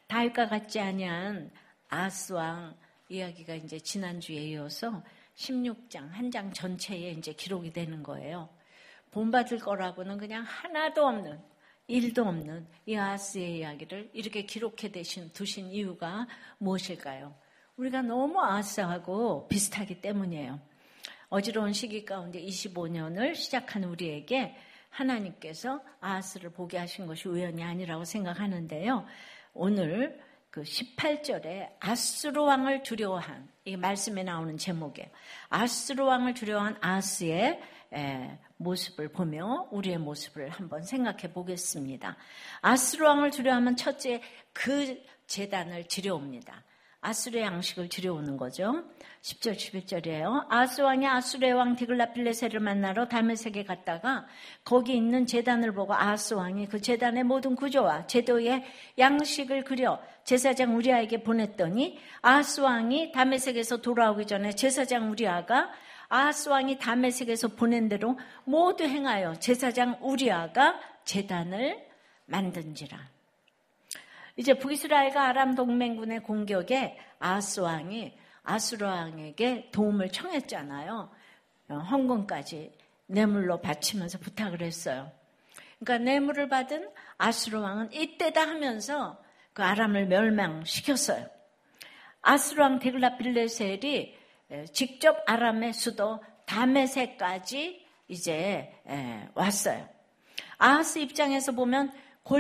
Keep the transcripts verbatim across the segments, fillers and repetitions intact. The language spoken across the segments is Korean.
다윗과 같지 아니한 아하스 왕 이야기가 이제 지난주에 이어서 십육 장, 한 장 전체에 이제 기록이 되는 거예요. 본받을 거라고는 그냥 하나도 없는, 일도 없는 이 아하스의 이야기를 이렇게 기록해 두신, 두신 이유가 무엇일까요? 우리가 너무 아하스하고 비슷하기 때문이에요. 어지러운 시기 가운데 이십오 년을 시작한 우리에게 하나님께서 아하스를 보게 하신 것이 우연이 아니라고 생각하는데요. 오늘 그 십팔 절에 아수르 왕을 두려워한, 이 말씀에 나오는 제목이에요. 아수르 왕을 두려워한 아하스의 모습을 보며 우리의 모습을 한번 생각해 보겠습니다. 아수르 왕을 두려워하면 첫째 그 제단을 지려옵니다. 아수르의 양식을 들여오는 거죠. 십 절, 십일 절이에요. 아하스 왕이 아수르의 왕 디글랏빌레셀을 만나러 다메섹에 갔다가 거기 있는 제단을 보고 아하스 왕이 그 제단의 모든 구조와 제도의 양식을 그려 제사장 우리아에게 보냈더니 아하스 왕이 다메섹에서 돌아오기 전에 제사장 우리아가 아하스 왕이 다메섹에서 보낸 대로 모두 행하여 제사장 우리아가 제단을 만든지라. 이제 북이스라엘과 아람 동맹군의 공격에 아하스 왕이 아수르 왕에게 도움을 청했잖아요. 헌금까지 뇌물로 바치면서 부탁을 했어요. 그러니까 뇌물을 받은 아수르 왕은 이때다 하면서 그 아람을 멸망시켰어요. 아수르 왕 디글랏빌레셀이 직접 아람의 수도 다메섹까지 이제 왔어요. 아하스 입장에서 보면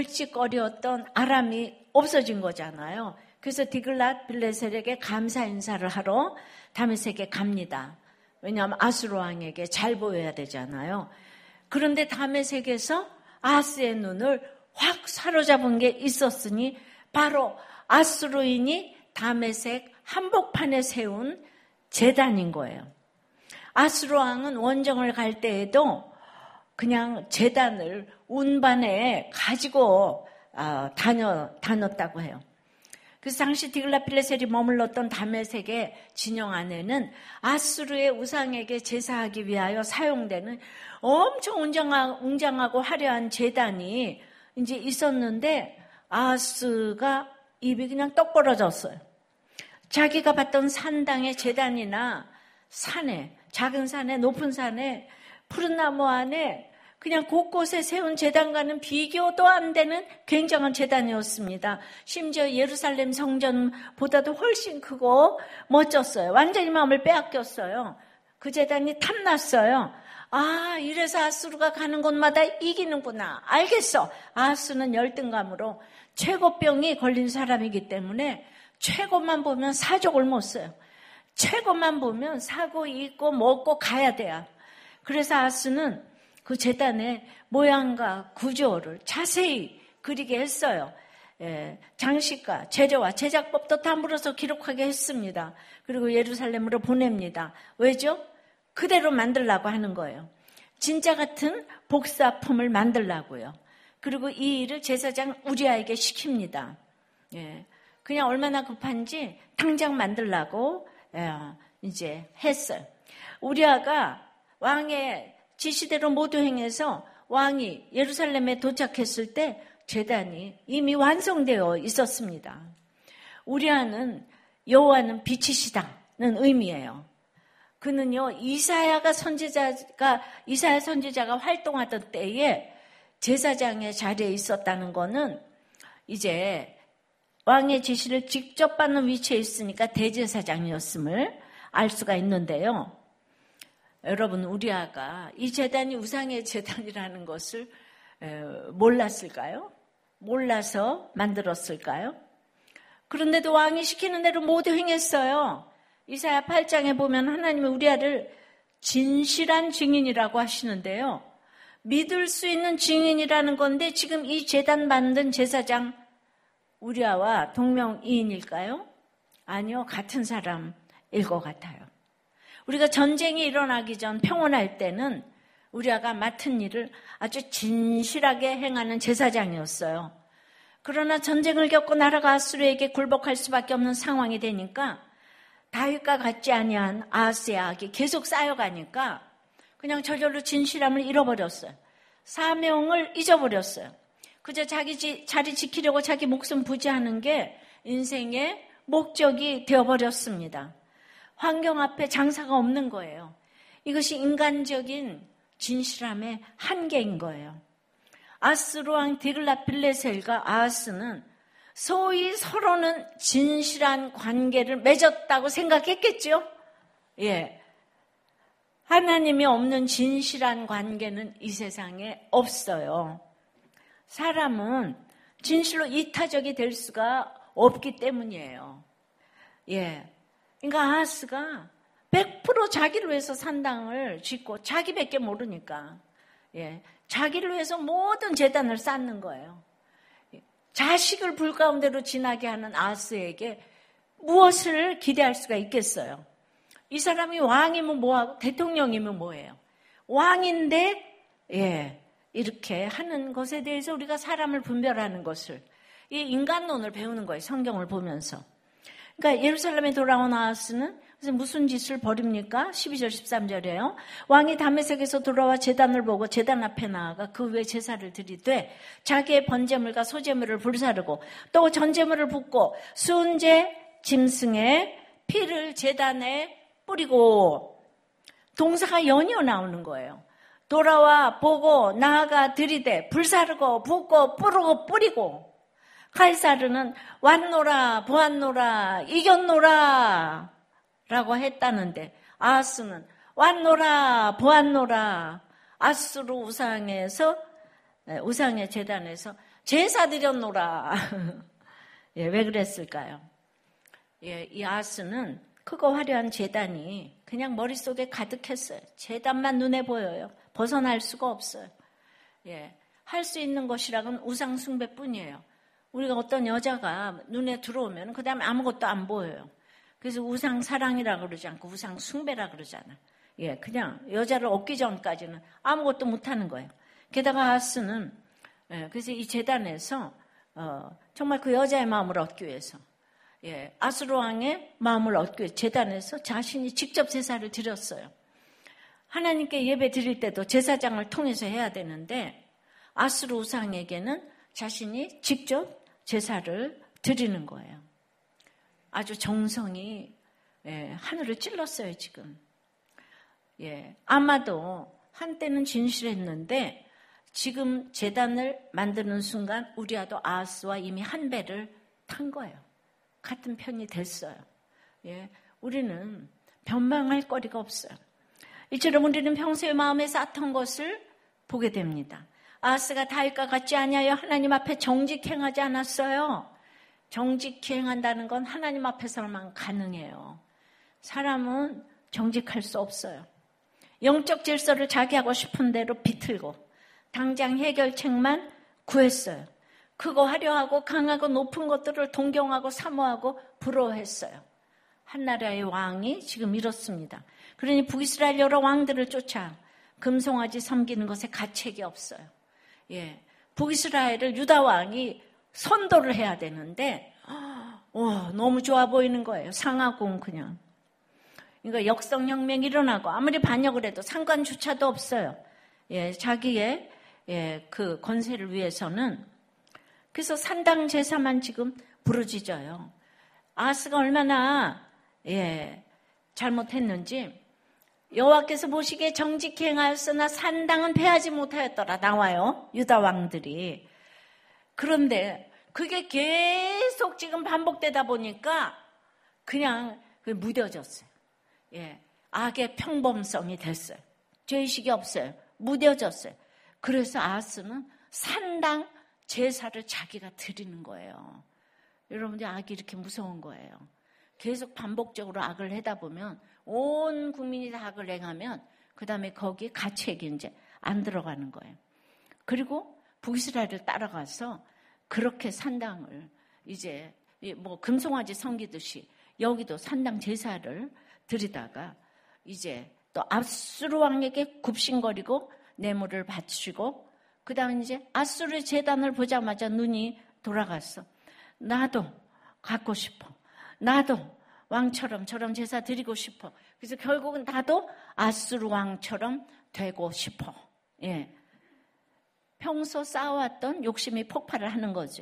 골칫거리였던 아람이 없어진 거잖아요. 그래서 디글랏빌레셀에게 감사 인사를 하러 다메섹에 갑니다. 왜냐하면 아수르 왕에게 잘 보여야 되잖아요. 그런데 다메섹에서 아하스의 눈을 확 사로잡은 게 있었으니 바로 아수르인이 다메섹 한복판에 세운 제단인 거예요. 아수르 왕은 원정을 갈 때에도 그냥 제단을 운반에 가지고 다녀, 다녔다고 해요. 그래서 당시 디글랏빌레셀이 머물렀던 다메섹의 진영 안에는 아수르의 우상에게 제사하기 위하여 사용되는 엄청 웅장하고 화려한 제단이 이제 있었는데 아하스가 입이 그냥 떡 벌어졌어요. 자기가 봤던 산당의 제단이나 산에, 작은 산에, 높은 산에, 푸른 나무 안에 그냥 곳곳에 세운 제단과는 비교도 안 되는 굉장한 제단이었습니다. 심지어 예루살렘 성전보다도 훨씬 크고 멋졌어요. 완전히 마음을 빼앗겼어요. 그 제단이 탐났어요. 아, 이래서 아수르가 가는 곳마다 이기는구나. 알겠어. 아하스는 열등감으로 최고병이 걸린 사람이기 때문에 최고만 보면 사족을 못 써요. 최고만 보면 사고 있고 먹고 가야 돼요. 그래서 아하스는 그 제단의 모양과 구조를 자세히 그리게 했어요. 예, 장식과 재료와 제작법도 다 물어서 기록하게 했습니다. 그리고 예루살렘으로 보냅니다. 왜죠? 그대로 만들라고 하는 거예요. 진짜 같은 복사품을 만들라고요. 그리고 이 일을 제사장 우리아에게 시킵니다. 예, 그냥 얼마나 급한지 당장 만들라고 예, 이제 했어요. 우리아가 왕의 지시대로 모두 행해서 왕이 예루살렘에 도착했을 때 제단이 이미 완성되어 있었습니다. 우리아는 여호와는 빛이시다는 의미예요. 그는요 이사야가 선지자가 이사야 선지자가 활동하던 때에 제사장의 자리에 있었다는 거는 이제 왕의 지시를 직접 받는 위치에 있으니까 대제사장이었음을 알 수가 있는데요. 여러분, 우리아가 이 제단이 우상의 제단이라는 것을 몰랐을까요? 몰라서 만들었을까요? 그런데도 왕이 시키는 대로 모두 행했어요. 이사야 팔 장에 보면 하나님이 우리아를 진실한 증인이라고 하시는데요. 믿을 수 있는 증인이라는 건데 지금 이 제단 만든 제사장 우리아와 동명이인일까요? 아니요, 같은 사람일 것 같아요. 우리가 전쟁이 일어나기 전 평온할 때는 우리아가 맡은 일을 아주 진실하게 행하는 제사장이었어요. 그러나 전쟁을 겪고 나라가 아수르에게 굴복할 수밖에 없는 상황이 되니까 다윗과 같지 아니한 아하스의 악이 계속 쌓여가니까 그냥 저절로 진실함을 잃어버렸어요. 사명을 잊어버렸어요. 그저 자기 지, 자리 지키려고 자기 목숨 부지하는 게 인생의 목적이 되어버렸습니다. 환경 앞에 장사가 없는 거예요. 이것이 인간적인 진실함의 한계인 거예요. 아스루 왕 디글랏빌레셀과 아하스는 소위 서로는 진실한 관계를 맺었다고 생각했겠죠? 예. 하나님이 없는 진실한 관계는 이 세상에 없어요. 사람은 진실로 이타적이 될 수가 없기 때문이에요. 예. 그러니까 아하스가 백 퍼센트 자기를 위해서 산당을 짓고 자기밖에 모르니까 예. 자기를 위해서 모든 재단을 쌓는 거예요. 자식을 불 가운데로 지나게 하는 아하스에게 무엇을 기대할 수가 있겠어요? 이 사람이 왕이면 뭐하고 대통령이면 뭐예요? 왕인데 예, 이렇게 하는 것에 대해서 우리가 사람을 분별하는 것을 이 인간론을 배우는 거예요. 성경을 보면서. 그러니까 예루살렘에 돌아온 아하스는 그래서 무슨 짓을 벌입니까? 십이 절 십삼 절이에요. 왕이 다메섹에서 돌아와 제단을 보고 제단 앞에 나아가 그 위에 제사를 드리되 자기의 번제물과 소제물을 불사르고 또 전제물을 붓고 순제 짐승의 피를 제단에 뿌리고 동사가 연이어 나오는 거예요. 돌아와 보고 나아가 들이대 불사르고 붓고 뿌르고 뿌리고 칼사르는 왔노라 보았노라 이겼노라 라고 했다는데 아하스는 왔노라 보았노라 아수르 우상에서 우상의 제단에서 제사 드렸노라. 예, 왜 그랬을까요? 예, 이 아하스는 크고 화려한 제단이 그냥 머릿속에 가득했어요. 제단만 눈에 보여요. 벗어날 수가 없어요. 예, 할 수 있는 것이라고는 우상 숭배뿐이에요. 우리가 어떤 여자가 눈에 들어오면 그 다음에 아무것도 안 보여요. 그래서 우상 사랑이라 그러지 않고 우상 숭배라 그러잖아. 예, 그냥 여자를 얻기 전까지는 아무것도 못하는 거예요. 게다가 아하스는 예, 그래서 이 제단에서 어, 정말 그 여자의 마음을 얻기 위해서 예, 아수르 왕의 마음을 얻기 위해서 제단에서 자신이 직접 제사를 드렸어요. 하나님께 예배 드릴 때도 제사장을 통해서 해야 되는데 아수르 우상에게는 자신이 직접 제사를 드리는 거예요. 아주 정성이 예, 하늘을 찔렀어요 지금. 예, 아마도 한때는 진실했는데 지금 제단을 만드는 순간 우리와도 아하스와 이미 한 배를 탄 거예요. 같은 편이 됐어요. 예, 우리는 변망할 거리가 없어요. 이처럼 우리는 평소에 마음에 쌓던 것을 보게 됩니다. 아하스가 다윗과 같지 아니하여 하나님 앞에 정직 행하지 않았어요. 정직히 행한다는 건 하나님 앞에서만 가능해요. 사람은 정직할 수 없어요. 영적 질서를 자기 하고 싶은 대로 비틀고 당장 해결책만 구했어요. 크고 화려하고 강하고 높은 것들을 동경하고 사모하고 부러워했어요. 한나라의 왕이 지금 이렇습니다. 그러니 북이스라엘 여러 왕들을 쫓아 금송아지 섬기는 것에 가책이 없어요. 예, 북이스라엘을 유다 왕이 선도를 해야 되는데 와, 너무 좋아 보이는 거예요. 상하고 그냥. 그러니까 역성혁명이 일어나고 아무리 반역을 해도 상관조차도 없어요. 예, 자기의 예, 그 권세를 위해서는. 그래서 산당 제사만 지금 부르짖어요. 아하스가 얼마나 예, 잘못했는지 여호와께서 보시기에 정직히 행하였으나 산당은 패하지 못하였더라 나와요. 유다 왕들이. 그런데 그게 계속 지금 반복되다 보니까 그냥 무뎌졌어요. 예, 악의 평범성이 됐어요. 죄의식이 없어요. 무뎌졌어요. 그래서 아하스는 산당 제사를 자기가 드리는 거예요. 여러분들 악이 이렇게 무서운 거예요. 계속 반복적으로 악을 하다 보면 온 국민이 다 악을 행하면 그 다음에 거기에 가책이 이제 안 들어가는 거예요. 그리고 북이스라엘을 따라가서 그렇게 산당을 이제 뭐 금송아지 섬기듯이 여기도 산당 제사를 드리다가 이제 또 아수르 왕에게 굽신거리고 뇌물을 바치고 그 다음에 이제 아수르 제단을 보자마자 눈이 돌아갔어. 나도 갖고 싶어. 나도 왕처럼 저런 제사 드리고 싶어. 그래서 결국은 나도 아수르 왕처럼 되고 싶어. 예. 평소 쌓아왔던 욕심이 폭발을 하는 거죠.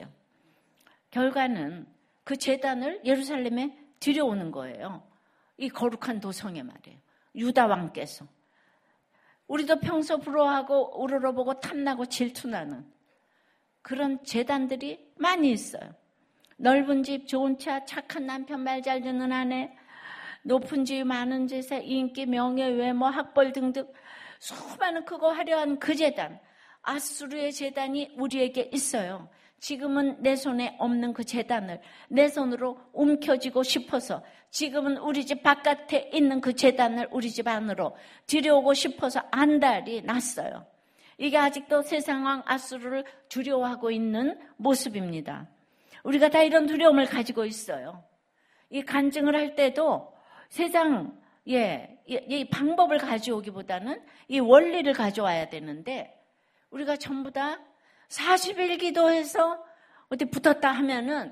결과는 그 제단을 예루살렘에 들여오는 거예요. 이 거룩한 도성에 말이에요. 유다 왕께서. 우리도 평소 부러워하고 우러러보고 탐나고 질투나는 그런 제단들이 많이 있어요. 넓은 집, 좋은 차, 착한 남편, 말 잘 듣는 아내, 높은 집, 많은 제사, 인기, 명예, 외모, 학벌 등등 수많은 크고 화려한 그 제단, 아수르의 제단이 우리에게 있어요. 지금은 내 손에 없는 그 제단을 내 손으로 움켜쥐고 싶어서, 지금은 우리 집 바깥에 있는 그 제단을 우리 집 안으로 들여오고 싶어서 안달이 났어요. 이게 아직도 세상왕 아수르를 두려워하고 있는 모습입니다. 우리가 다 이런 두려움을 가지고 있어요. 이 간증을 할 때도 세상, 예, 이 방법을 가져오기보다는 이 원리를 가져와야 되는데, 우리가 전부 다 사십 일 기도해서 어디 붙었다 하면은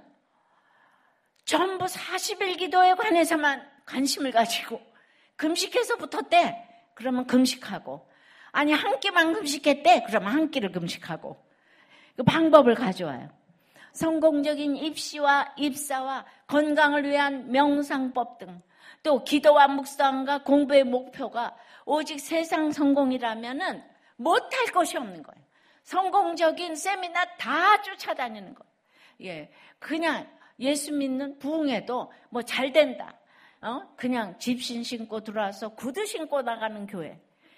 전부 사십 일 기도에 관해서만 관심을 가지고, 금식해서 붙었대 그러면 금식하고, 아니 한 끼만 금식했대 그러면 한 끼를 금식하고, 그 방법을 가져와요. 성공적인 입시와 입사와 건강을 위한 명상법 등, 또 기도와 묵상과 공부의 목표가 오직 세상 성공이라면은 못할 것이 없는 거예요. 성공적인 세미나 다 쫓아다니는 거예요. 예, 그냥 예수 믿는 부흥회도 뭐 잘 된다. 어? 그냥 집신 신고 들어와서 구두 신고 나가는 교회.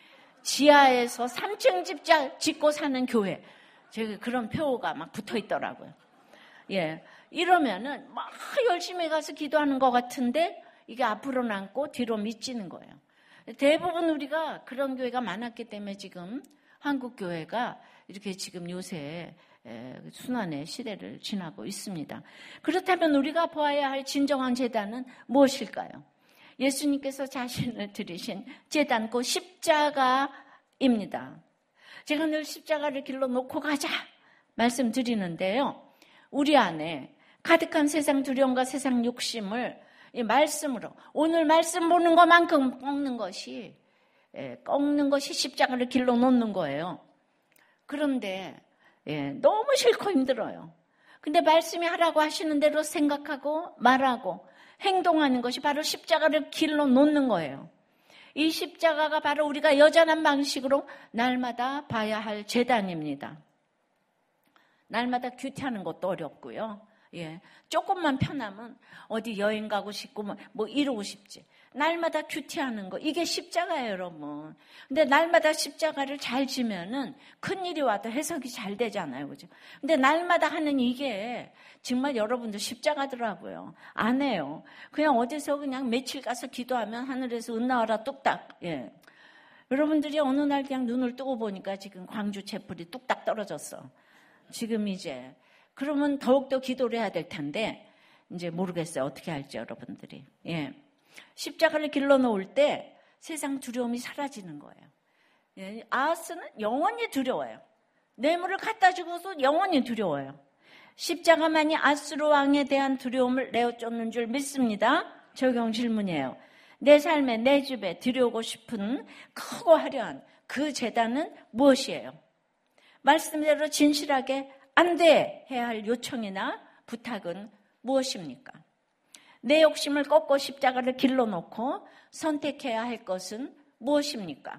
지하에서 삼 층 집 짓고 사는 교회. 제가 그런 표가 막 붙어 있더라고요. 예, 이러면은 막 열심히 가서 기도하는 것 같은데 이게 앞으로 남고 뒤로 미치는 거예요. 대부분 우리가 그런 교회가 많았기 때문에 지금 한국 교회가 이렇게 지금 요새 순환의 시대를 지나고 있습니다. 그렇다면 우리가 보아야 할 진정한 제단은 무엇일까요? 예수님께서 자신을 들이신 제단, 그 십자가입니다. 제가 늘 십자가를 길러 놓고 가자 말씀드리는데요. 우리 안에 가득한 세상 두려움과 세상 욕심을 이 말씀으로, 오늘 말씀 보는 것만큼 꺾는 것이, 예, 꺾는 것이 십자가를 길러 놓는 거예요. 그런데 예, 너무 싫고 힘들어요. 근데 말씀이 하라고 하시는 대로 생각하고 말하고 행동하는 것이 바로 십자가를 길러 놓는 거예요. 이 십자가가 바로 우리가 여전한 방식으로 날마다 봐야 할 제단입니다. 날마다 큐티하는 것도 어렵고요. 예, 조금만 편하면 어디 여행 가고 싶고 뭐, 뭐 이러고 싶지. 날마다 큐티하는 거, 이게 십자가예요, 여러분. 근데 날마다 십자가를 잘 지면은 큰일이 와도 해석이 잘 되잖아요, 그죠? 근데 날마다 하는 이게 정말 여러분들 십자가더라고요. 안 해요. 그냥 어디서 그냥 며칠 가서 기도하면 하늘에서 은 나와라 뚝딱. 예. 여러분들이 어느 날 그냥 눈을 뜨고 보니까 지금 광주 채플이 뚝딱 떨어졌어. 지금 이제. 그러면 더욱더 기도를 해야 될 텐데, 이제 모르겠어요. 어떻게 할지 여러분들이. 예. 십자가를 길러 놓을 때 세상 두려움이 사라지는 거예요. 예. 아하스는 영원히 두려워요. 뇌물을 갖다 주고서 영원히 두려워요. 십자가만이 아수르 왕에 대한 두려움을 내어쫓는 줄 믿습니다. 적용 질문이에요. 내 삶에, 내 집에 들여오고 싶은 크고 화려한 그 제단은 무엇이에요? 말씀대로 진실하게 안 돼 해야 할 요청이나 부탁은 무엇입니까? 내 욕심을 꺾고 십자가를 길러놓고 선택해야 할 것은 무엇입니까?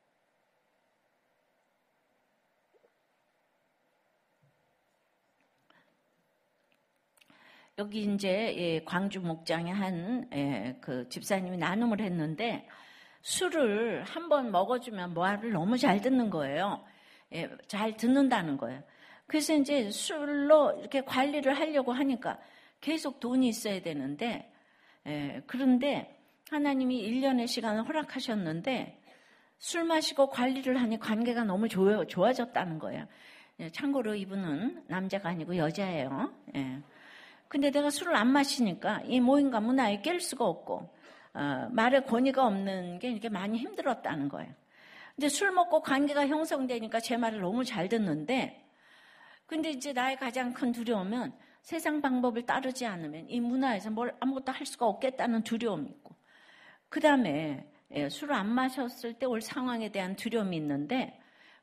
여기 이제 광주 목장에 한 그 집사님이 나눔을 했는데, 술을 한번 먹어주면 말을 너무 잘 듣는 거예요. 잘 듣는다는 거예요. 그래서 이제 술로 이렇게 관리를 하려고 하니까 계속 돈이 있어야 되는데, 예, 그런데 하나님이 일 년의 시간을 허락하셨는데 술 마시고 관리를 하니 관계가 너무 좋아, 좋아졌다는 거예요. 예, 참고로 이분은 남자가 아니고 여자예요. 예. 근데 내가 술을 안 마시니까 이 모임과 문화에 낄 수가 없고 어, 말에 권위가 없는 게 이렇게 많이 힘들었다는 거예요. 근데 술 먹고 관계가 형성되니까 제 말을 너무 잘 듣는데, 근데 이제 나의 가장 큰 두려움은 세상 방법을 따르지 않으면 이 문화에서 뭘 아무것도 할 수가 없겠다는 두려움이 있고, 그 다음에 예, 술을 안 마셨을 때 올 상황에 대한 두려움이 있는데,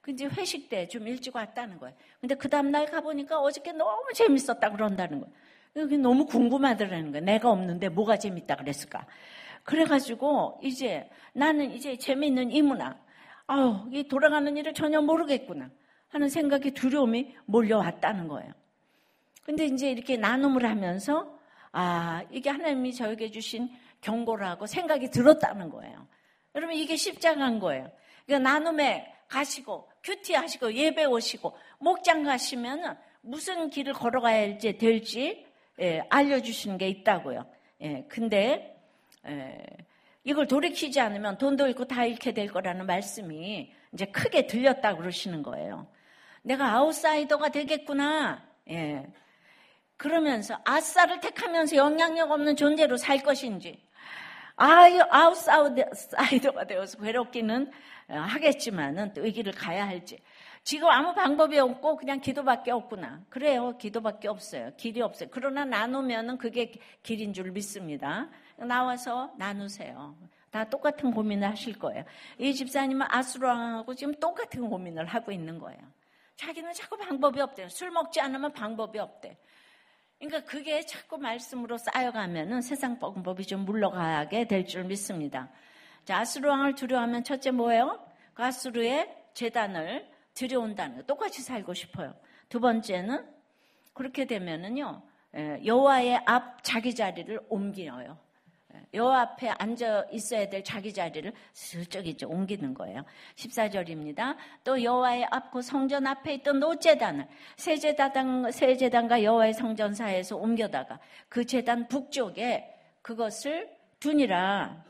근데 회식 때 좀 일찍 왔다는 거예요. 근데 그 다음날 가보니까 어저께 너무 재밌었다 그런다는 거예요. 그게 너무 궁금하더라는 거예요. 내가 없는데 뭐가 재밌다 그랬을까. 그래가지고 이제 나는 이제 재미있는 이 문화, 아우, 이 돌아가는 일을 전혀 모르겠구나 하는 생각이, 두려움이 몰려왔다는 거예요. 근데 이제 이렇게 나눔을 하면서 아, 이게 하나님이 저에게 주신 경고라고 생각이 들었다는 거예요. 여러분, 이게 십자가인 거예요. 그러니까 나눔에 가시고 큐티 하시고 예배 오시고 목장 가시면은 무슨 길을 걸어가야 할지 될지 예, 알려주시는 게 있다고요. 예, 근데 예, 이걸 돌이키지 않으면 돈도 잃고 다 잃게 될 거라는 말씀이 이제 크게 들렸다고 그러시는 거예요. 내가 아웃사이더가 되겠구나. 예. 그러면서 아싸를 택하면서 영향력 없는 존재로 살 것인지, 아유, 아웃사이더가 되어서 괴롭기는 하겠지만은 또 이 길을 가야 할지. 지금 아무 방법이 없고 그냥 기도밖에 없구나. 그래요. 기도밖에 없어요. 길이 없어요. 그러나 나누면은 그게 길인 줄 믿습니다. 나와서 나누세요. 다 똑같은 고민을 하실 거예요. 이 집사님은 아수라하고 지금 똑같은 고민을 하고 있는 거예요. 자기는 자꾸 방법이 없대요. 술 먹지 않으면 방법이 없대. 그러니까 그게 자꾸 말씀으로 쌓여가면은 세상 방법이 좀 물러가게 될 줄 믿습니다. 자, 아수르 왕을 두려워하면 첫째 뭐예요? 그 아수르의 제단을 들여온다는 거. 똑같이 살고 싶어요. 두 번째는 그렇게 되면은요, 여호와의 앞 자기 자리를 옮겨요. 여호와 앞에 앉아 있어야 될 자기 자리를 슬쩍 이제 옮기는 거예요. 십사 절입니다. 또 여호와의 앞 그 성전 앞에 있던 노제단을 새 제단, 새 제단과 여호와의 성전 사이에서 옮겨다가 그 제단 북쪽에 그것을 두니라.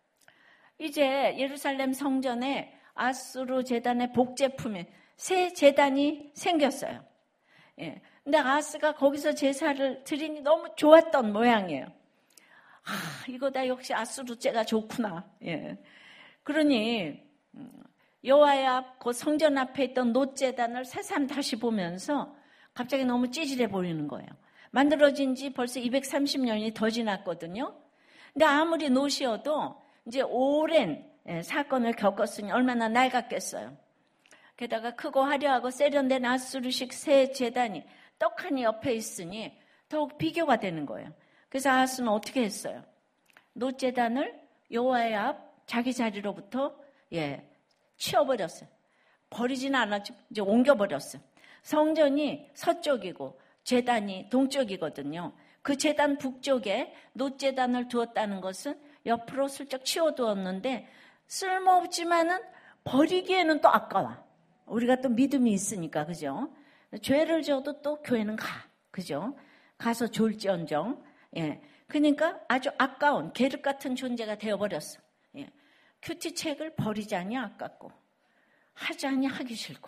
이제 예루살렘 성전에 아수르 제단의 복제품이 새 제단이 생겼어요. 예. 근데 아스가 거기서 제사를 드리니 너무 좋았던 모양이에요. 아, 이거다 역시 아수르제가 좋구나. 예. 그러니 여호와의 앞, 그 성전 앞에 있던 놋제단을 새삼 다시 보면서 갑자기 너무 찌질해 보이는 거예요. 만들어진 지 벌써 이백삼십 년이 더 지났거든요. 근데 아무리 놋이어도 이제 오랜 사건을 겪었으니 얼마나 낡았겠어요. 게다가 크고 화려하고 세련된 아수르식 새 제단이 떡하니 옆에 있으니 더욱 비교가 되는 거예요. 그래서 아하스는 어떻게 했어요? 놋제단을 여호와의 앞 자기 자리로부터 예 치워버렸어요. 버리지는 않았죠. 이제 옮겨버렸어요. 성전이 서쪽이고 제단이 동쪽이거든요. 그 제단 북쪽에 놋제단을 두었다는 것은 옆으로 슬쩍 치워두었는데 쓸모없지만은 버리기에는 또 아까워. 우리가 또 믿음이 있으니까, 그죠? 죄를 져도 또 교회는 가, 그죠? 가서 졸지언정. 예. 그러니까 아주 아까운 계륵 같은 존재가 되어버렸어. 예. 큐티책을 버리자니 아깝고, 하자니 하기 싫고.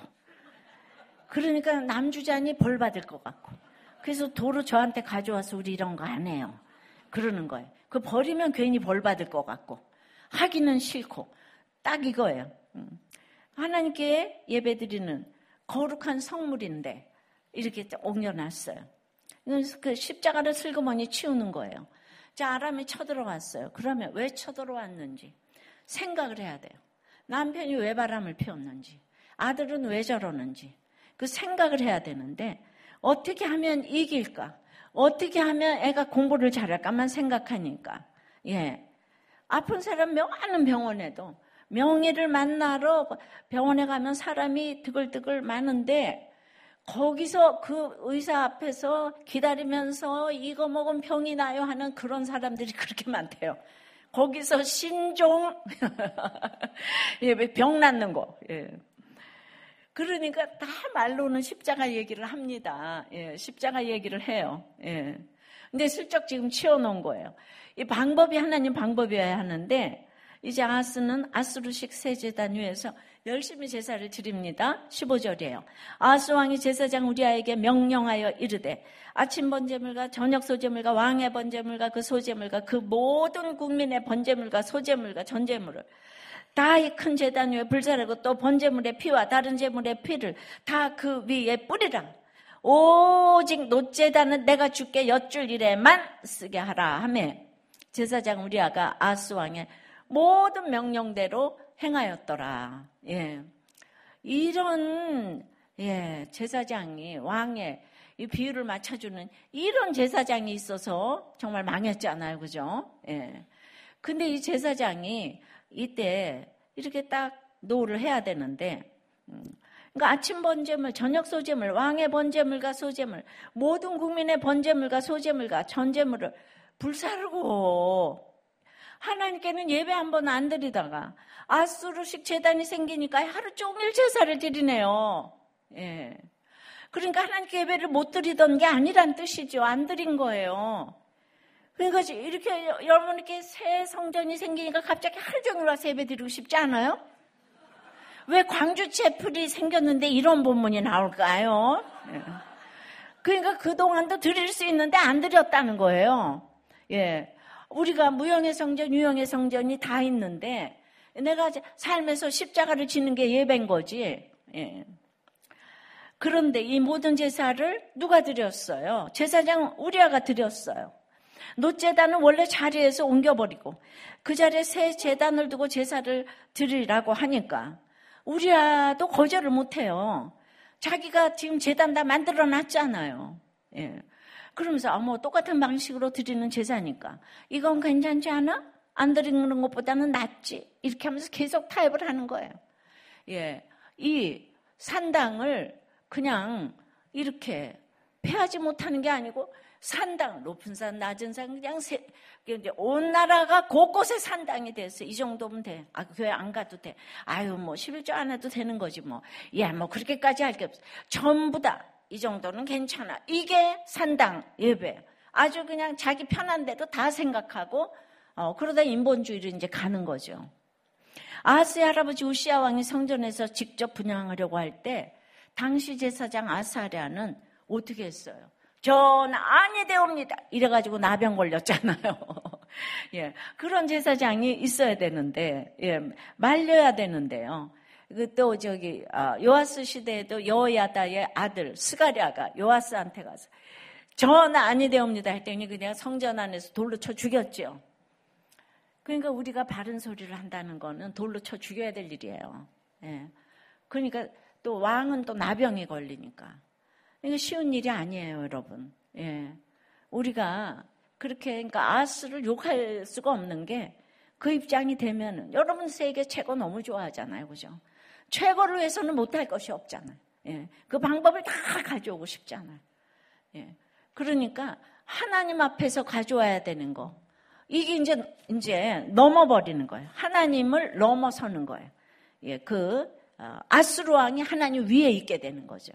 그러니까 남주자니 벌 받을 것 같고. 그래서 도로 저한테 가져와서 우리 이런 거 안 해요. 그러는 거예요. 그 버리면 괜히 벌 받을 것 같고, 하기는 싫고, 딱 이거예요. 하나님께 예배드리는 거룩한 성물인데, 이렇게 옮겨놨어요. 그 십자가를 슬그머니 치우는 거예요. 자, 아람이 쳐들어왔어요. 그러면 왜 쳐들어왔는지 생각을 해야 돼요. 남편이 왜 바람을 피웠는지, 아들은 왜 저러는지 그 생각을 해야 되는데 어떻게 하면 이길까? 어떻게 하면 애가 공부를 잘할까만 생각하니까 예, 아픈 사람 많은 병원에도 명의를 만나러 병원에 가면 사람이 드글드글 많은데 거기서 그 의사 앞에서 기다리면서 이거 먹으면 병이 나요 하는 그런 사람들이 그렇게 많대요. 거기서 신종 예, 병 낫는 거. 예. 그러니까 다 말로는 십자가 얘기를 합니다. 예, 십자가 얘기를 해요. 예. 근데 슬쩍 지금 치워놓은 거예요. 이 방법이 하나님 방법이어야 하는데 이제 아하스는 아수르식 새 제단 위에서 열심히 제사를 드립니다. 십오 절이에요. 아하스 왕이 제사장 우리아에게 명령하여 이르되 아침 번제물과 저녁 소제물과 왕의 번제물과 그 소제물과 그 모든 국민의 번제물과 소제물과 전제물을 다 이 큰 제단 위에 불사르고 또 번제물의 피와 다른 제물의 피를 다 그 위에 뿌리라. 오직 놋제단은 내가 주께 여쭐 일에만 쓰게 하라 하며 제사장 우리아가 아하스 왕의 모든 명령대로 행하였더라. 예. 이런 예, 제사장이 왕의 이 비율을 맞춰주는 이런 제사장이 있어서 정말 망했잖아요. 그죠? 예. 근데 이 제사장이 이때 이렇게 딱 노를 해야 되는데, 그러니까 아침 번제물, 저녁 소제물, 왕의 번제물과 소제물, 모든 국민의 번제물과 소제물과 전제물을 불사르고 하나님께는 예배 한 번 안 드리다가 아수르식 제단이 생기니까 하루 종일 제사를 드리네요. 예. 그러니까 하나님께 예배를 못 드리던 게 아니란 뜻이죠. 안 드린 거예요. 그러니까 이렇게 여러분 이렇게 새 성전이 생기니까 갑자기 하루 종일 와서 예배 드리고 싶지 않아요? 왜 광주 채플이 생겼는데 이런 본문이 나올까요? 예. 그러니까 그동안도 드릴 수 있는데 안 드렸다는 거예요. 예. 우리가 무형의 성전, 유형의 성전이 다 있는데 내가 삶에서 십자가를 지는 게 예배인 거지. 예. 그런데 이 모든 제사를 누가 드렸어요? 제사장 우리아가 드렸어요. 놋제단은 원래 자리에서 옮겨버리고 그 자리에 새 제단을 두고 제사를 드리라고 하니까 우리아도 거절을 못해요. 자기가 지금 제단 다 만들어 놨잖아요. 예. 그러면서 아, 뭐 똑같은 방식으로 드리는 제사니까 이건 괜찮지 않아? 안 드리는 것보다는 낫지. 이렇게 하면서 계속 타협을 하는 거예요. 예. 이 산당을 그냥 이렇게 패하지 못하는 게 아니고 산당, 높은 산, 낮은 산, 그냥 세, 온 나라가 곳곳에 산당이 됐어. 이 정도면 돼. 아, 교회 안 가도 돼. 아유, 뭐, 십일조 안 해도 되는 거지, 뭐. 야, 뭐, 그렇게까지 할 게 없어. 전부 다. 이 정도는 괜찮아. 이게 산당 예배. 아주 그냥 자기 편한 대로 다 생각하고, 어, 그러다 인본주의로 이제 가는 거죠. 아하스의 할아버지 우시아 왕이 성전에서 직접 분향하려고 할 때, 당시 제사장 아사랴는 어떻게 했어요? 전 아니되옵니다. 이래가지고 나병 걸렸잖아요. 예, 그런 제사장이 있어야 되는데, 예, 말려야 되는데요. 또 저기 요아스 시대에도 여호야다의 아들 스가랴가 요아스한테 가서 전 아니되옵니다 했더니 그냥 성전 안에서 돌로 쳐 죽였죠. 그러니까 우리가 바른 소리를 한다는 거는 돌로 쳐 죽여야 될 일이에요. 예, 그러니까 또 왕은 또 나병이 걸리니까. 이거 쉬운 일이 아니에요, 여러분. 예. 우리가 그렇게, 그러니까 아스를 욕할 수가 없는 게 그 입장이 되면은, 여러분 세계 최고 너무 좋아하잖아요, 그죠? 최고를 위해서는 못할 것이 없잖아요. 예. 그 방법을 다 가져오고 싶잖아요. 예. 그러니까 하나님 앞에서 가져와야 되는 거. 이게 이제, 이제 넘어버리는 거예요. 하나님을 넘어서는 거예요. 예. 그, 어, 아스루 왕이 하나님 위에 있게 되는 거죠.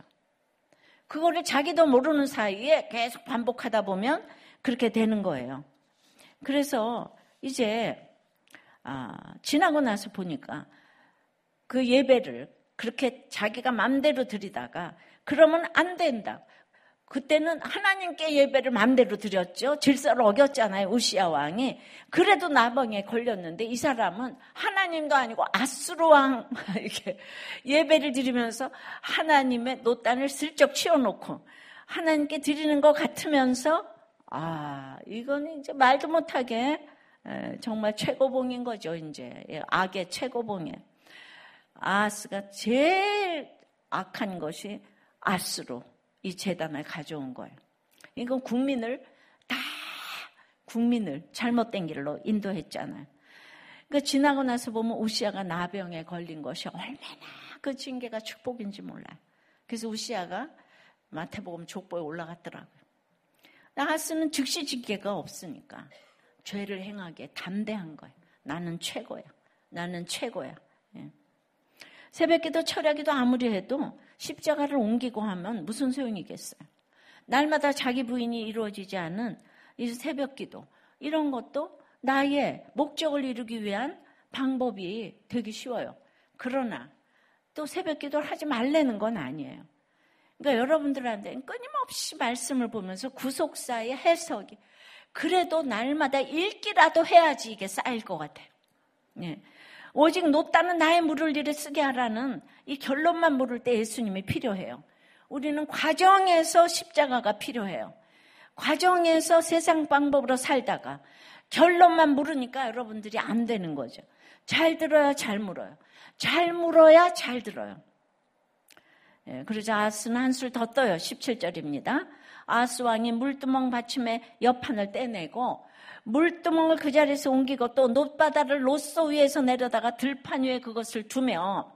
그거를 자기도 모르는 사이에 계속 반복하다 보면 그렇게 되는 거예요. 그래서 이제 아, 지나고 나서 보니까 그 예배를 그렇게 자기가 맘대로 드리다가 그러면 안 된다. 그때는 하나님께 예배를 맘대로 드렸죠. 질서를 어겼잖아요. 우시아 왕이. 그래도 나병에 걸렸는데 이 사람은 하나님도 아니고 아수르 왕 이렇게 예배를 드리면서 하나님의 놋단을 슬쩍 치워놓고 하나님께 드리는 것 같으면서 아 이거는 이제 말도 못하게 정말 최고봉인 거죠. 이제 악의 최고봉에 아하스가 제일 악한 것이 아수르. 이 제단을 가져온 거예요. 이건 국민을 다 국민을 잘못된 길로 인도했잖아요. 그러니까 지나고 나서 보면 우시아가 나병에 걸린 것이 얼마나 그 징계가 축복인지 몰라요. 그래서 우시아가 마태복음 족보에 올라갔더라고요. 아하스는 즉시 징계가 없으니까 죄를 행하기에 담대한 거예요. 나는 최고야. 나는 최고야. 예. 새벽기도 철야기도 아무리 해도 십자가를 옮기고 하면 무슨 소용이겠어요. 날마다 자기 부인이 이루어지지 않은 이 새벽기도 이런 것도 나의 목적을 이루기 위한 방법이 되기 쉬워요. 그러나 또 새벽기도를 하지 말라는 건 아니에요. 그러니까 여러분들한테 끊임없이 말씀을 보면서 구속사의 해석이 그래도 날마다 읽기라도 해야지 이게 쌓일 것 같아요. 예. 오직 놋단은 나의 물을 일에 쓰게 하라는 이 결론만 물을 때 예수님이 필요해요. 우리는 과정에서 십자가가 필요해요. 과정에서 세상 방법으로 살다가 결론만 물으니까 여러분들이 안 되는 거죠. 잘 들어야 잘 물어요. 잘 물어야 잘 들어요. 예, 그러자 아하스는 한술 더 떠요. 십칠 절입니다. 아하스 왕이 물두멍 받침의 옆판을 떼내고 물두멍을 그 자리에서 옮기고 또 놋바다를 놋소 위에서 내려다가 들판 위에 그것을 두며,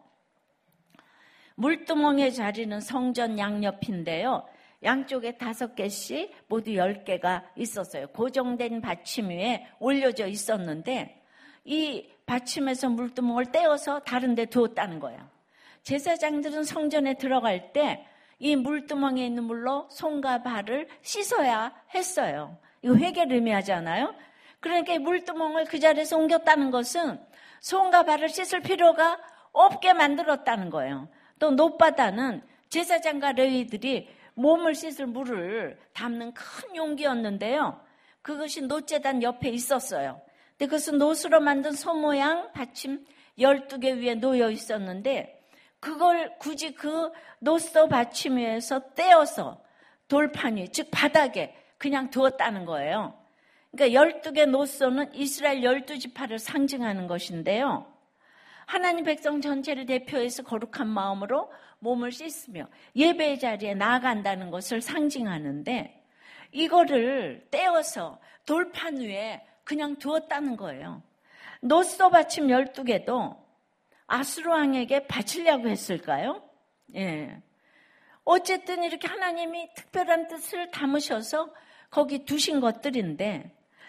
물두멍의 자리는 성전 양옆인데요. 양쪽에 다섯 개씩 모두 열 개가 있었어요. 고정된 받침 위에 올려져 있었는데 이 받침에서 물두멍을 떼어서 다른 데 두었다는 거예요. 제사장들은 성전에 들어갈 때 이 물두멍에 있는 물로 손과 발을 씻어야 했어요. 이거 회개를 의미하잖아요. 그러니까 이 물두멍을 그 자리에서 옮겼다는 것은 손과 발을 씻을 필요가 없게 만들었다는 거예요. 또 놋바다는 제사장과 레위들이 몸을 씻을 물을 담는 큰 용기였는데요. 그것이 놋제단 옆에 있었어요. 근데 그것은 놋으로 만든 소 모양 받침 열두 개 위에 놓여 있었는데 그걸 굳이 그 놋소 받침 위에서 떼어서 돌판 위, 즉 바닥에 그냥 두었다는 거예요. 그러니까 열두 개 놋소는 이스라엘 열두 지파를 상징하는 것인데요. 하나님 백성 전체를 대표해서 거룩한 마음으로 몸을 씻으며 예배의 자리에 나아간다는 것을 상징하는데 이거를 떼어서 돌판 위에 그냥 두었다는 거예요. 놋소 받침 열두 개도 아수르 왕에게 바치려고 했을까요? 예. 어쨌든 이렇게 하나님이 특별한 뜻을 담으셔서 거기 두신 것들인데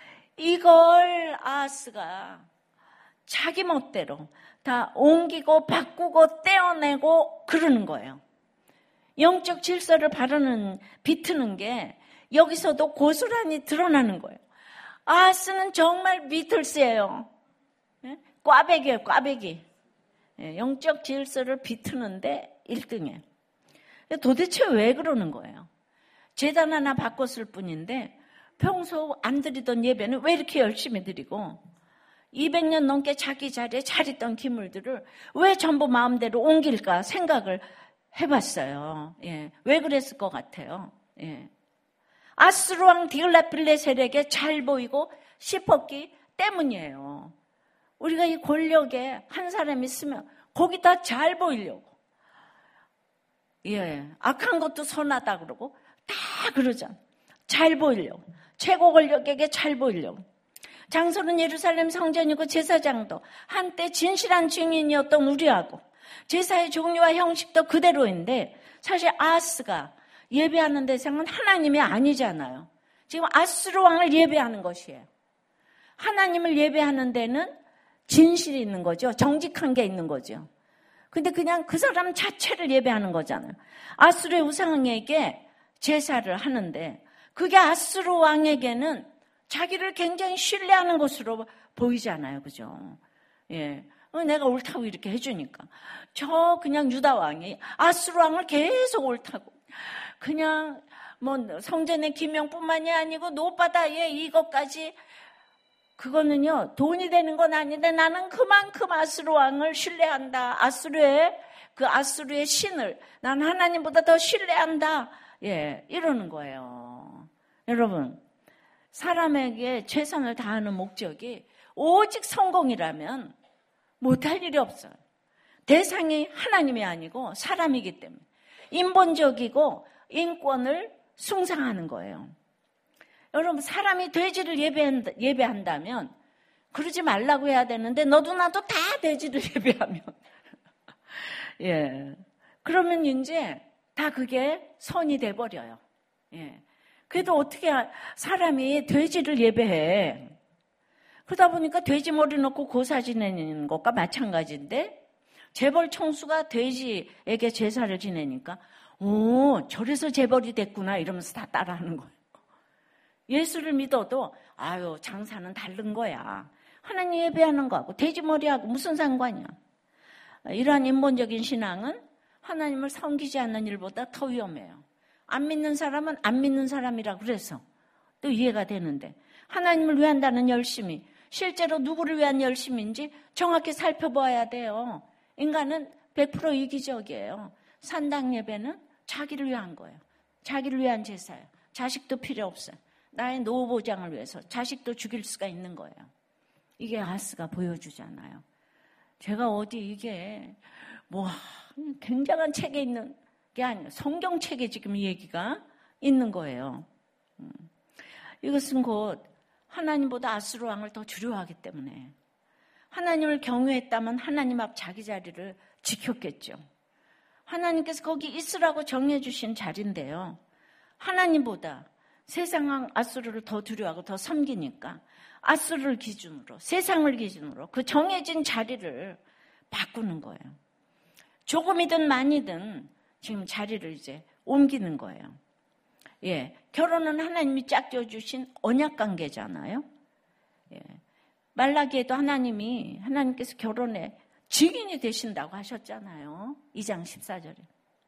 이걸 아하스가 자기 멋대로 다 옮기고 바꾸고 떼어내고 그러는 거예요. 영적 질서를 바르는, 비트는 게 여기서도 고스란히 드러나는 거예요. 아하스는 정말 비틀스예요. 꽈배기예요, 꽈배기. 영적 질서를 비트는데 일 등이에요. 도대체 왜 그러는 거예요? 제단 하나 바꿨을 뿐인데 평소 안 드리던 예배는 왜 이렇게 열심히 드리고 이백 년 넘게 자기 자리에 잘 있던 기물들을 왜 전부 마음대로 옮길까 생각을 해봤어요. 예. 왜 그랬을 것 같아요? 예. 아수르 왕 디글랏빌레셀에게 잘 보이고 싶었기 때문이에요. 우리가 이 권력에 한 사람이 있으면 거기다 잘 보이려고. 예. 악한 것도 선하다 그러고 다 그러잖아. 잘 보이려고. 최고 권력에게 잘 보이려고. 장소는 예루살렘 성전이고 제사장도 한때 진실한 증인이었던 우리하고 제사의 종류와 형식도 그대로인데 사실 아하스가 예배하는 대상은 하나님이 아니잖아요. 지금 아수르 왕을 예배하는 것이에요. 하나님을 예배하는 데는 진실이 있는 거죠. 정직한 게 있는 거죠. 근데 그냥 그 사람 자체를 예배하는 거잖아요. 아수르의 우상에게 제사를 하는데 그게 아수르 왕에게는 자기를 굉장히 신뢰하는 것으로 보이잖아요. 그죠? 예. 내가 옳다고 이렇게 해주니까. 저 그냥 유다 왕이 아수르 왕을 계속 옳다고. 그냥 뭐 성전의 기명뿐만이 아니고 놋바다에 이것까지 그거는요 돈이 되는 건 아닌데 나는 그만큼 아수르 왕을 신뢰한다. 아수르의 그 아수르의 신을 난 하나님보다 더 신뢰한다. 예, 이러는 거예요. 여러분, 사람에게 최선을 다하는 목적이 오직 성공이라면 못할 일이 없어요. 대상이 하나님이 아니고 사람이기 때문에 인본적이고 인권을 숭상하는 거예요. 여러분, 사람이 돼지를 예배한다, 예배한다면 그러지 말라고 해야 되는데 너도 나도 다 돼지를 예배하면 예, 그러면 이제 다 그게 선이 돼버려요. 예. 그래도 어떻게 사람이 돼지를 예배해? 그러다 보니까 돼지 머리 넣고 고사 지내는 것과 마찬가지인데 재벌 총수가 돼지에게 제사를 지내니까 오, 저래서 재벌이 됐구나 이러면서 다 따라하는 거예요. 예수를 믿어도 아유 장사는 다른 거야. 하나님 예배하는 거하고 돼지머리하고 무슨 상관이야. 이러한 인본적인 신앙은 하나님을 섬기지 않는 일보다 더 위험해요. 안 믿는 사람은 안 믿는 사람이라 그래서 또 이해가 되는데 하나님을 위한다는 열심이 실제로 누구를 위한 열심인지 정확히 살펴봐야 돼요. 인간은 백 퍼센트 이기적이에요. 산당 예배는 자기를 위한 거예요. 자기를 위한 제사예요. 자식도 필요 없어요. 나의 노후 보장을 위해서 자식도 죽일 수가 있는 거예요. 이게 아하스가 보여주잖아요. 제가 어디 이게 뭐 굉장한 책에 있는 게 아니에요. 성경책에 지금 이 얘기가 있는 거예요. 음. 이것은 곧 하나님보다 아수르 왕을 더 두려워하기 때문에 하나님을 경외했다면 하나님 앞 자기 자리를 지켰겠죠. 하나님께서 거기 있으라고 정해 주신 자리인데요. 하나님보다 세상 아수르를 더 두려워하고 더 섬기니까 아수르를 기준으로, 세상을 기준으로 그 정해진 자리를 바꾸는 거예요. 조금이든 많이든 지금 자리를 이제 옮기는 거예요. 예, 결혼은 하나님이 짝져 주신 언약 관계잖아요. 예, 말라기에도 하나님이 하나님께서 결혼에 증인이 되신다고 하셨잖아요. 이 장 십사 절에.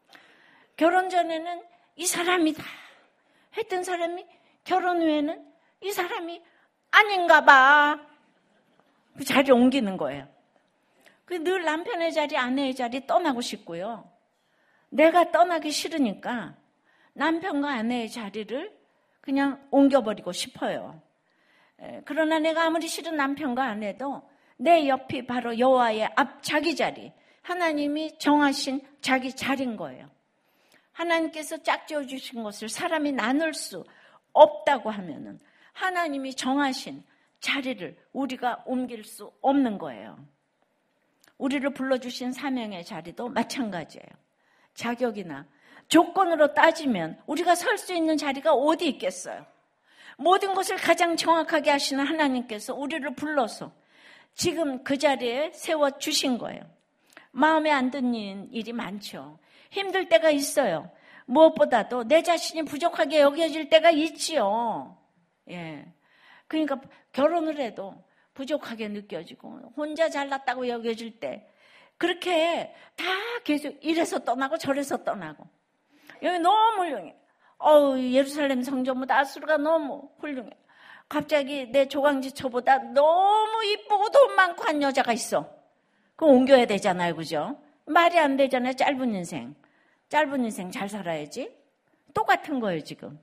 결혼 전에는 이 사람이다 했던 사람이 결혼 후에는 이 사람이 아닌가 봐. 그 자리를 옮기는 거예요. 그 늘 남편의 자리, 아내의 자리 떠나고 싶고요. 내가 떠나기 싫으니까 남편과 아내의 자리를 그냥 옮겨버리고 싶어요. 그러나 내가 아무리 싫은 남편과 아내도 내 옆이 바로 여호와의 앞 자기 자리, 하나님이 정하신 자기 자리인 거예요. 하나님께서 짝지어 주신 것을 사람이 나눌 수 없다고 하면은 하나님이 정하신 자리를 우리가 옮길 수 없는 거예요. 우리를 불러주신 사명의 자리도 마찬가지예요. 자격이나 조건으로 따지면 우리가 설 수 있는 자리가 어디 있겠어요? 모든 것을 가장 정확하게 하시는 하나님께서 우리를 불러서 지금 그 자리에 세워주신 거예요. 마음에 안 드는 일이 많죠. 힘들 때가 있어요. 무엇보다도 내 자신이 부족하게 여겨질 때가 있지요. 예. 그러니까 결혼을 해도 부족하게 느껴지고 혼자 잘났다고 여겨질 때 그렇게 다 계속 이래서 떠나고 저래서 떠나고 여기 너무 훌륭해. 어우, 예루살렘 성전보다 아수르가 너무 훌륭해. 갑자기 내 조강지처보다 너무 이쁘고 돈 많고 한 여자가 있어. 그럼 옮겨야 되잖아요. 그죠? 말이 안 되잖아요. 짧은 인생. 짧은 인생 잘 살아야지. 똑같은 거예요, 지금.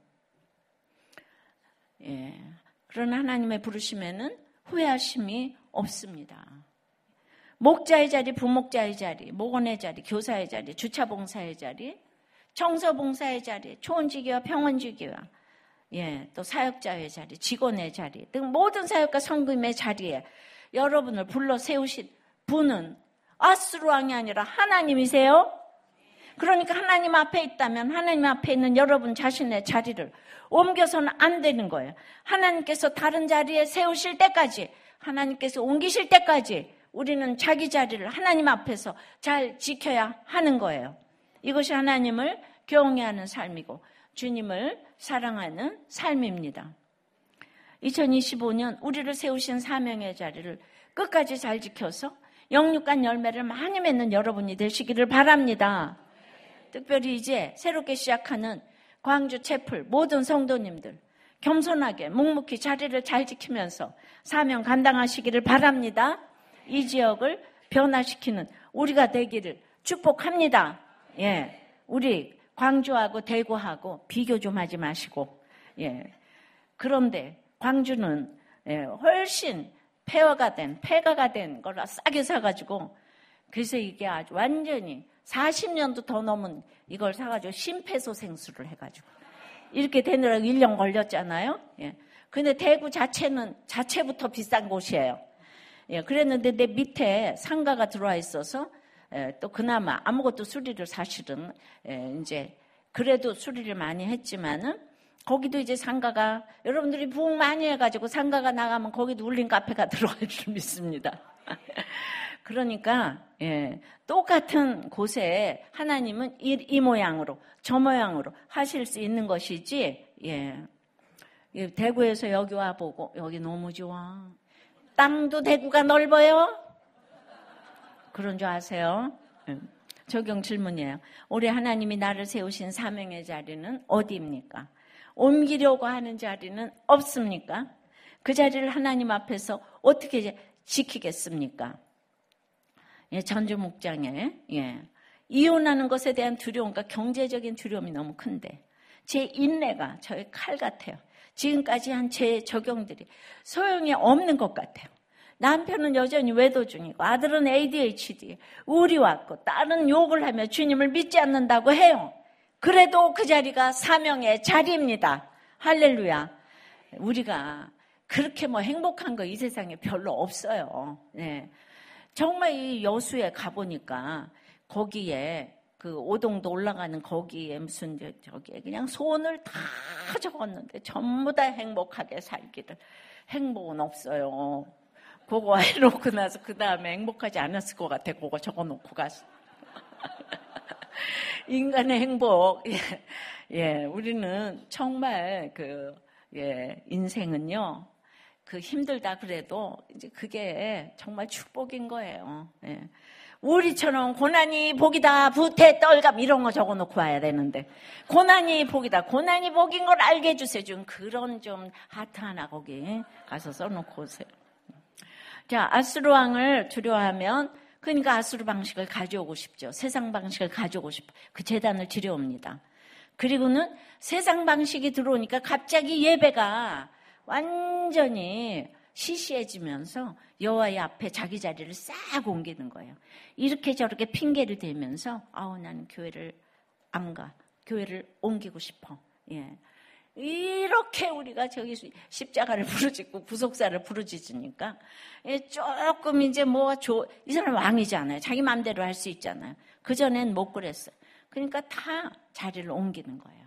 예. 그러나 하나님의 부르심에는 후회하심이 없습니다. 목자의 자리, 부목자의 자리, 목원의 자리, 교사의 자리, 주차봉사의 자리, 청소봉사의 자리, 초원지기와 평원지기와 예, 또 사역자의 자리, 직원의 자리 등 모든 사역과 성금의 자리에 여러분을 불러 세우신 분은 아수르 왕이 아니라 하나님이세요. 그러니까 하나님 앞에 있다면 하나님 앞에 있는 여러분 자신의 자리를 옮겨서는 안 되는 거예요. 하나님께서 다른 자리에 세우실 때까지, 하나님께서 옮기실 때까지 우리는 자기 자리를 하나님 앞에서 잘 지켜야 하는 거예요. 이것이 하나님을 경외하는 삶이고 주님을 사랑하는 삶입니다. 이천이십오 년 우리를 세우신 사명의 자리를 끝까지 잘 지켜서 영육간 열매를 많이 맺는 여러분이 되시기를 바랍니다. 특별히 이제 새롭게 시작하는 광주 채플 모든 성도님들 겸손하게 묵묵히 자리를 잘 지키면서 사명 감당하시기를 바랍니다. 이 지역을 변화시키는 우리가 되기를 축복합니다. 예, 우리 광주하고 대구하고 비교 좀 하지 마시고, 예. 그런데 광주는 예, 훨씬 폐허가 된, 폐가가 된 거라 싸게 사가지고, 그래서 이게 아주 완전히 사십 년도 더 넘은 이걸 사가지고 심폐소생술을 해가지고 이렇게 되느라고 일 년 걸렸잖아요. 예. 근데 대구 자체는 자체부터 비싼 곳이에요. 예, 그랬는데 내 밑에 상가가 들어와 있어서 예, 또 그나마 아무것도 수리를 사실은 예, 이제 그래도 수리를 많이 했지만은 거기도 이제 상가가 여러분들이 부흥 많이 해가지고 상가가 나가면 거기도 울린 카페가 들어갈 줄 믿습니다. 그러니까 예, 똑같은 곳에 하나님은 이, 이 모양으로 저 모양으로 하실 수 있는 것이지. 예, 대구에서 여기 와 보고 여기 너무 좋아. 땅도 대구가 넓어요. 그런 줄 아세요? 적용 질문이에요. 올해 하나님이 나를 세우신 사명의 자리는 어디입니까? 옮기려고 하는 자리는 없습니까? 그 자리를 하나님 앞에서 어떻게 지키겠습니까? 예, 전주 목장에 예, 이혼하는 것에 대한 두려움과 경제적인 두려움이 너무 큰데 제 인내가 저의 칼 같아요. 지금까지 한 제 적용들이 소용이 없는 것 같아요. 남편은 여전히 외도 중이고 아들은 에이디에이치디, 우울이 왔고 딸은 욕을 하며 주님을 믿지 않는다고 해요. 그래도 그 자리가 사명의 자리입니다. 할렐루야. 우리가 그렇게 뭐 행복한 거 이 세상에 별로 없어요. 네. 정말 이 여수에 가보니까 거기에 그 오동도 올라가는 거기에 무슨 저기에 그냥 소원을 다 적었는데 전부 다 행복하게 살기를. 행복은 없어요. 그거 해놓고 나서 그 다음에 행복하지 않았을 것 같아. 그거 적어놓고 가서. 인간의 행복. 예, 예, 우리는 정말 그, 예, 인생은요, 그 힘들다 그래도 이제 그게 정말 축복인 거예요. 예. 우리처럼 고난이 복이다, 부태, 떨감 이런 거 적어놓고 와야 되는데 고난이 복이다, 고난이 복인 걸 알게 해주세요. 좀 그런 좀 하트 하나 거기 가서 써놓고 오세요. 자, 아수르 왕을 두려워하면 그러니까 아수르 방식을 가져오고 싶죠. 세상 방식을 가져오고 싶어. 그 제단을 들여옵니다. 그리고는 세상 방식이 들어오니까 갑자기 예배가 완전히 시시해지면서 여호와의 앞에 자기 자리를 싹 옮기는 거예요. 이렇게 저렇게 핑계를 대면서 아우 나는 교회를 안 가. 교회를 옮기고 싶어. 예. 이렇게 우리가 저기 십자가를 부르짖고 구속사를 부르짖으니까 조금 이제 뭐 이 사람 왕이잖아요. 자기 마음대로 할 수 있잖아요. 그전엔 못 그랬어요. 그러니까 다 자리를 옮기는 거예요.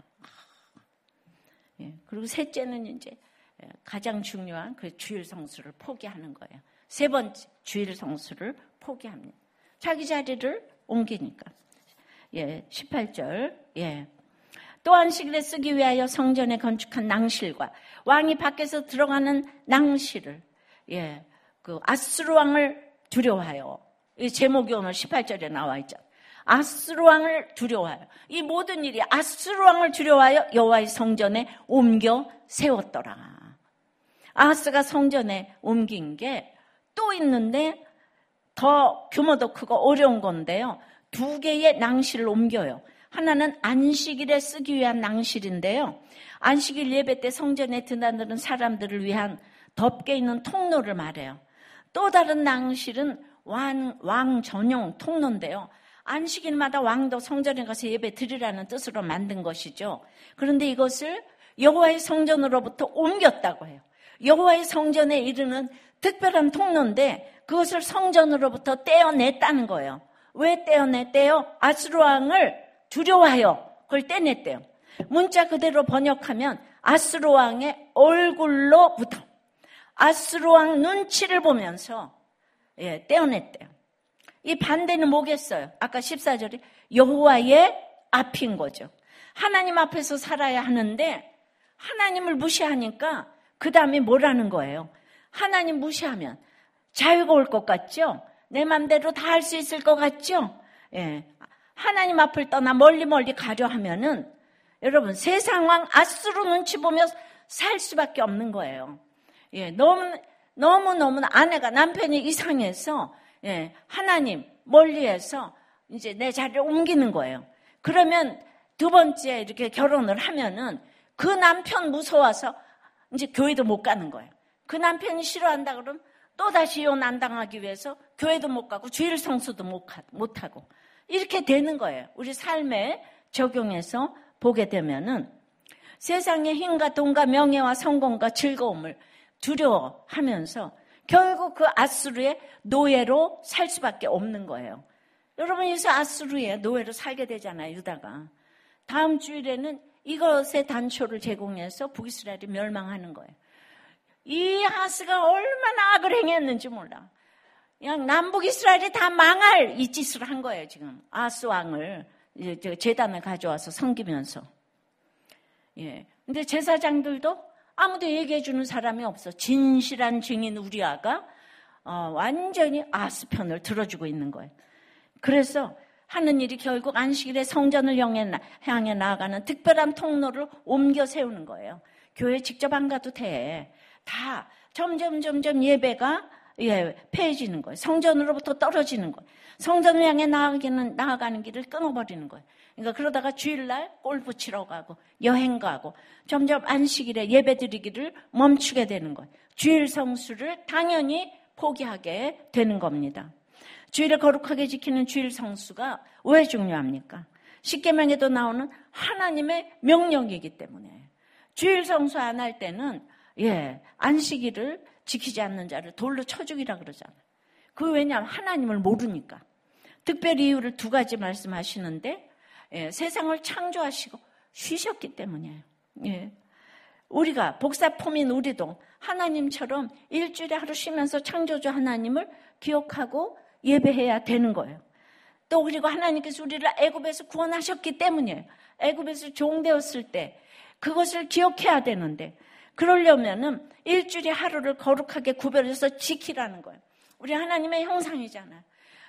예. 그리고 셋째는 이제 가장 중요한 그 주일 성수를 포기하는 거예요. 세 번째 주일 성수를 포기합니다. 자기 자리를 옮기니까. 예, 십팔 절. 예. 또 안식일에 쓰기 위하여 성전에 건축한 낭실과 왕이 밖에서 들어가는 낭실을, 예, 그 아수르 왕을 두려워하여. 이 제목이 오늘 십팔 절에 나와 있죠. 아수르 왕을 두려워하여. 이 모든 일이 아수르 왕을 두려워하여 여호와의 성전에 옮겨 세웠더라. 아하스가 성전에 옮긴 게 또 있는데 더 규모도 크고 어려운 건데요. 두 개의 낭실을 옮겨요. 하나는 안식일에 쓰기 위한 낭실인데요. 안식일 예배 때 성전에 드나드는 사람들을 위한 덮개 있는 통로를 말해요. 또 다른 낭실은 왕, 왕 전용 통로인데요. 안식일마다 왕도 성전에 가서 예배 드리라는 뜻으로 만든 것이죠. 그런데 이것을 여호와의 성전으로부터 옮겼다고 해요. 여호와의 성전에 이르는 특별한 통로인데 그것을 성전으로부터 떼어냈다는 거예요. 왜 떼어냈대요? 아수르 왕을 두려워하여 그걸 떼냈대요. 문자 그대로 번역하면 아수르 왕의 얼굴로부터 아수르 왕 눈치를 보면서 예, 떼어냈대요. 이 반대는 뭐겠어요? 아까 십사 절이 여호와의 앞인 거죠. 하나님 앞에서 살아야 하는데 하나님을 무시하니까 그 다음에 뭐라는 거예요? 하나님 무시하면 자유가 올 것 같죠? 내 맘대로 다 할 수 있을 것 같죠? 예. 하나님 앞을 떠나 멀리 멀리 가려 하면은 여러분 세상 왕 아수르 눈치 보며 살 수밖에 없는 거예요. 예. 너무 너무 너무 아내가 남편이 이상해서 예. 하나님 멀리해서 이제 내 자리를 옮기는 거예요. 그러면 두 번째 이렇게 결혼을 하면은 그 남편 무서워서 이제 교회도 못 가는 거예요. 그 남편이 싫어한다 그러면 또 다시 이혼 안 당하기 위해서 교회도 못 가고 주일 성수도 못 하고 이렇게 되는 거예요. 우리 삶에 적용해서 보게 되면은 세상의 힘과 돈과 명예와 성공과 즐거움을 두려워하면서 결국 그 아수르의 노예로 살 수밖에 없는 거예요. 여러분 여기서 아수르의 노예로 살게 되잖아요. 유다가. 다음 주일에는 이것의 단초를 제공해서 북이스라엘이 멸망하는 거예요. 이 아하스가 얼마나 악을 행했는지 몰라. 그냥 남북 이스라엘이 다 망할 이 짓을 한 거예요. 지금 아하스 왕을 제단을 가져와서 섬기면서. 예. 근데 제사장들도 아무도 얘기해 주는 사람이 없어. 진실한 증인 우리아가 어, 완전히 아하스 편을 들어주고 있는 거예요. 그래서 하는 일이 결국 안식일에 성전을 향해 나아가는 특별한 통로를 옮겨 세우는 거예요. 교회 직접 안 가도 돼. 다 점점 점점 예배가 예, 폐해지는 거예요. 성전으로부터 떨어지는 거예요. 성전을 향해 나아가는, 나아가는 길을 끊어버리는 거예요. 그러니까 그러다가 주일날 골프 치러 가고 여행 가고 점점 안식일에 예배 드리기를 멈추게 되는 거예요. 주일 성수를 당연히 포기하게 되는 겁니다. 주일을 거룩하게 지키는 주일 성수가 왜 중요합니까? 십계명에도 나오는 하나님의 명령이기 때문에. 주일 성수 안 할 때는 예, 안식일을 지키지 않는 자를 돌로 쳐 죽이라 그러잖아요. 그 왜냐하면 하나님을 모르니까. 특별히 이유를 두 가지 말씀하시는데 예, 세상을 창조하시고 쉬셨기 때문이에요. 예. 우리가 복사폼인 우리도 하나님처럼 일주일에 하루 쉬면서 창조주 하나님을 기억하고 예배해야 되는 거예요. 또 그리고 하나님께서 우리를 애굽에서 구원하셨기 때문이에요. 애굽에서 종되었을 때 그것을 기억해야 되는데 그러려면은 일주일에 하루를 거룩하게 구별해서 지키라는 거예요. 우리 하나님의 형상이잖아요.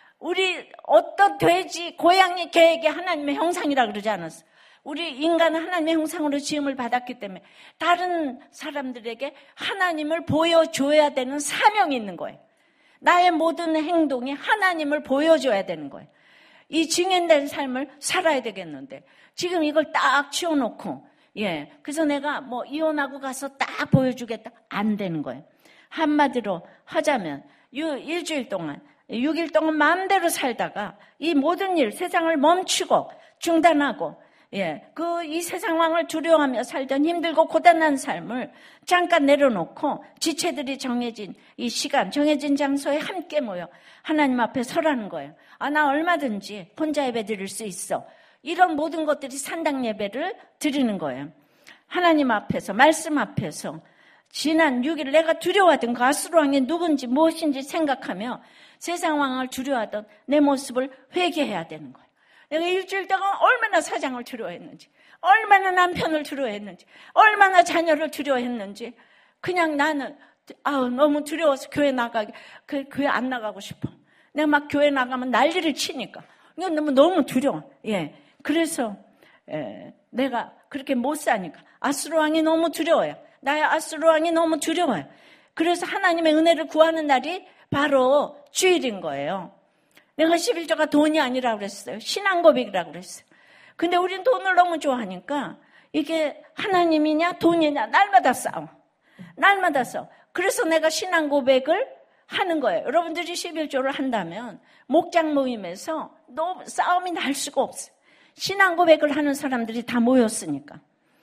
우리 어떤 돼지, 고양이, 개에게 하나님의 형상이라 그러지 않았어요. 우리 인간은 하나님의 형상으로 지음을 받았기 때문에 다른 사람들에게 하나님을 보여줘야 되는 사명이 있는 거예요. 나의 모든 행동이 하나님을 보여줘야 되는 거예요. 이 증인된 삶을 살아야 되겠는데 지금 이걸 딱 치워놓고 예, 그래서 내가 뭐 이혼하고 가서 딱 보여주겠다 안 되는 거예요. 한마디로 하자면 일주일 동안 육 일 동안 마음대로 살다가 이 모든 일 세상을 멈추고 중단하고 예, 그 이 세상왕을 두려워하며 살던 힘들고 고단한 삶을 잠깐 내려놓고 지체들이 정해진 이 시간, 정해진 장소에 함께 모여 하나님 앞에 서라는 거예요. 아, 나 얼마든지 혼자 예배 드릴 수 있어. 이런 모든 것들이 산당 예배를 드리는 거예요. 하나님 앞에서, 말씀 앞에서 지난 육 일 내가 두려워하던 그 아수르 왕이 누군지 무엇인지 생각하며 세상 왕을 두려워하던 내 모습을 회개해야 되는 거예요. 내가 일주일 동안 얼마나 사장을 두려워했는지, 얼마나 남편을 두려워했는지, 얼마나 자녀를 두려워했는지, 그냥 나는 아우 너무 두려워서 교회 나가기, 그 교회 안 나가고 싶어. 내가 막 교회 나가면 난리를 치니까 이건 너무 너무 두려워. 예, 그래서 예, 내가 그렇게 못 사니까 아수르 왕이 너무 두려워요. 나의 아수르 왕이 너무 두려워요. 그래서 하나님의 은혜를 구하는 날이 바로 주일인 거예요. 내가 십일조가 돈이 아니라고 그랬어요. 신앙 고백이라고 그랬어요. 근데 우린 돈을 너무 좋아하니까 이게 하나님이냐 돈이냐 날마다 싸워. 날마다 싸워. 그래서 내가 신앙 고백을 하는 거예요. 여러분들이 십일조를 한다면 목장 모임에서 너무 싸움이 날 수가 없어요. 신앙 고백을 하는 사람들이 다 모였으니까.